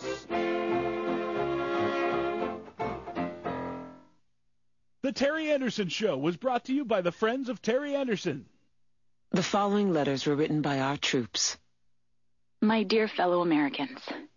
The Terry Anderson Show was brought to you by the Friends of Terry Anderson. The following letters were written by our troops. My dear fellow Americans,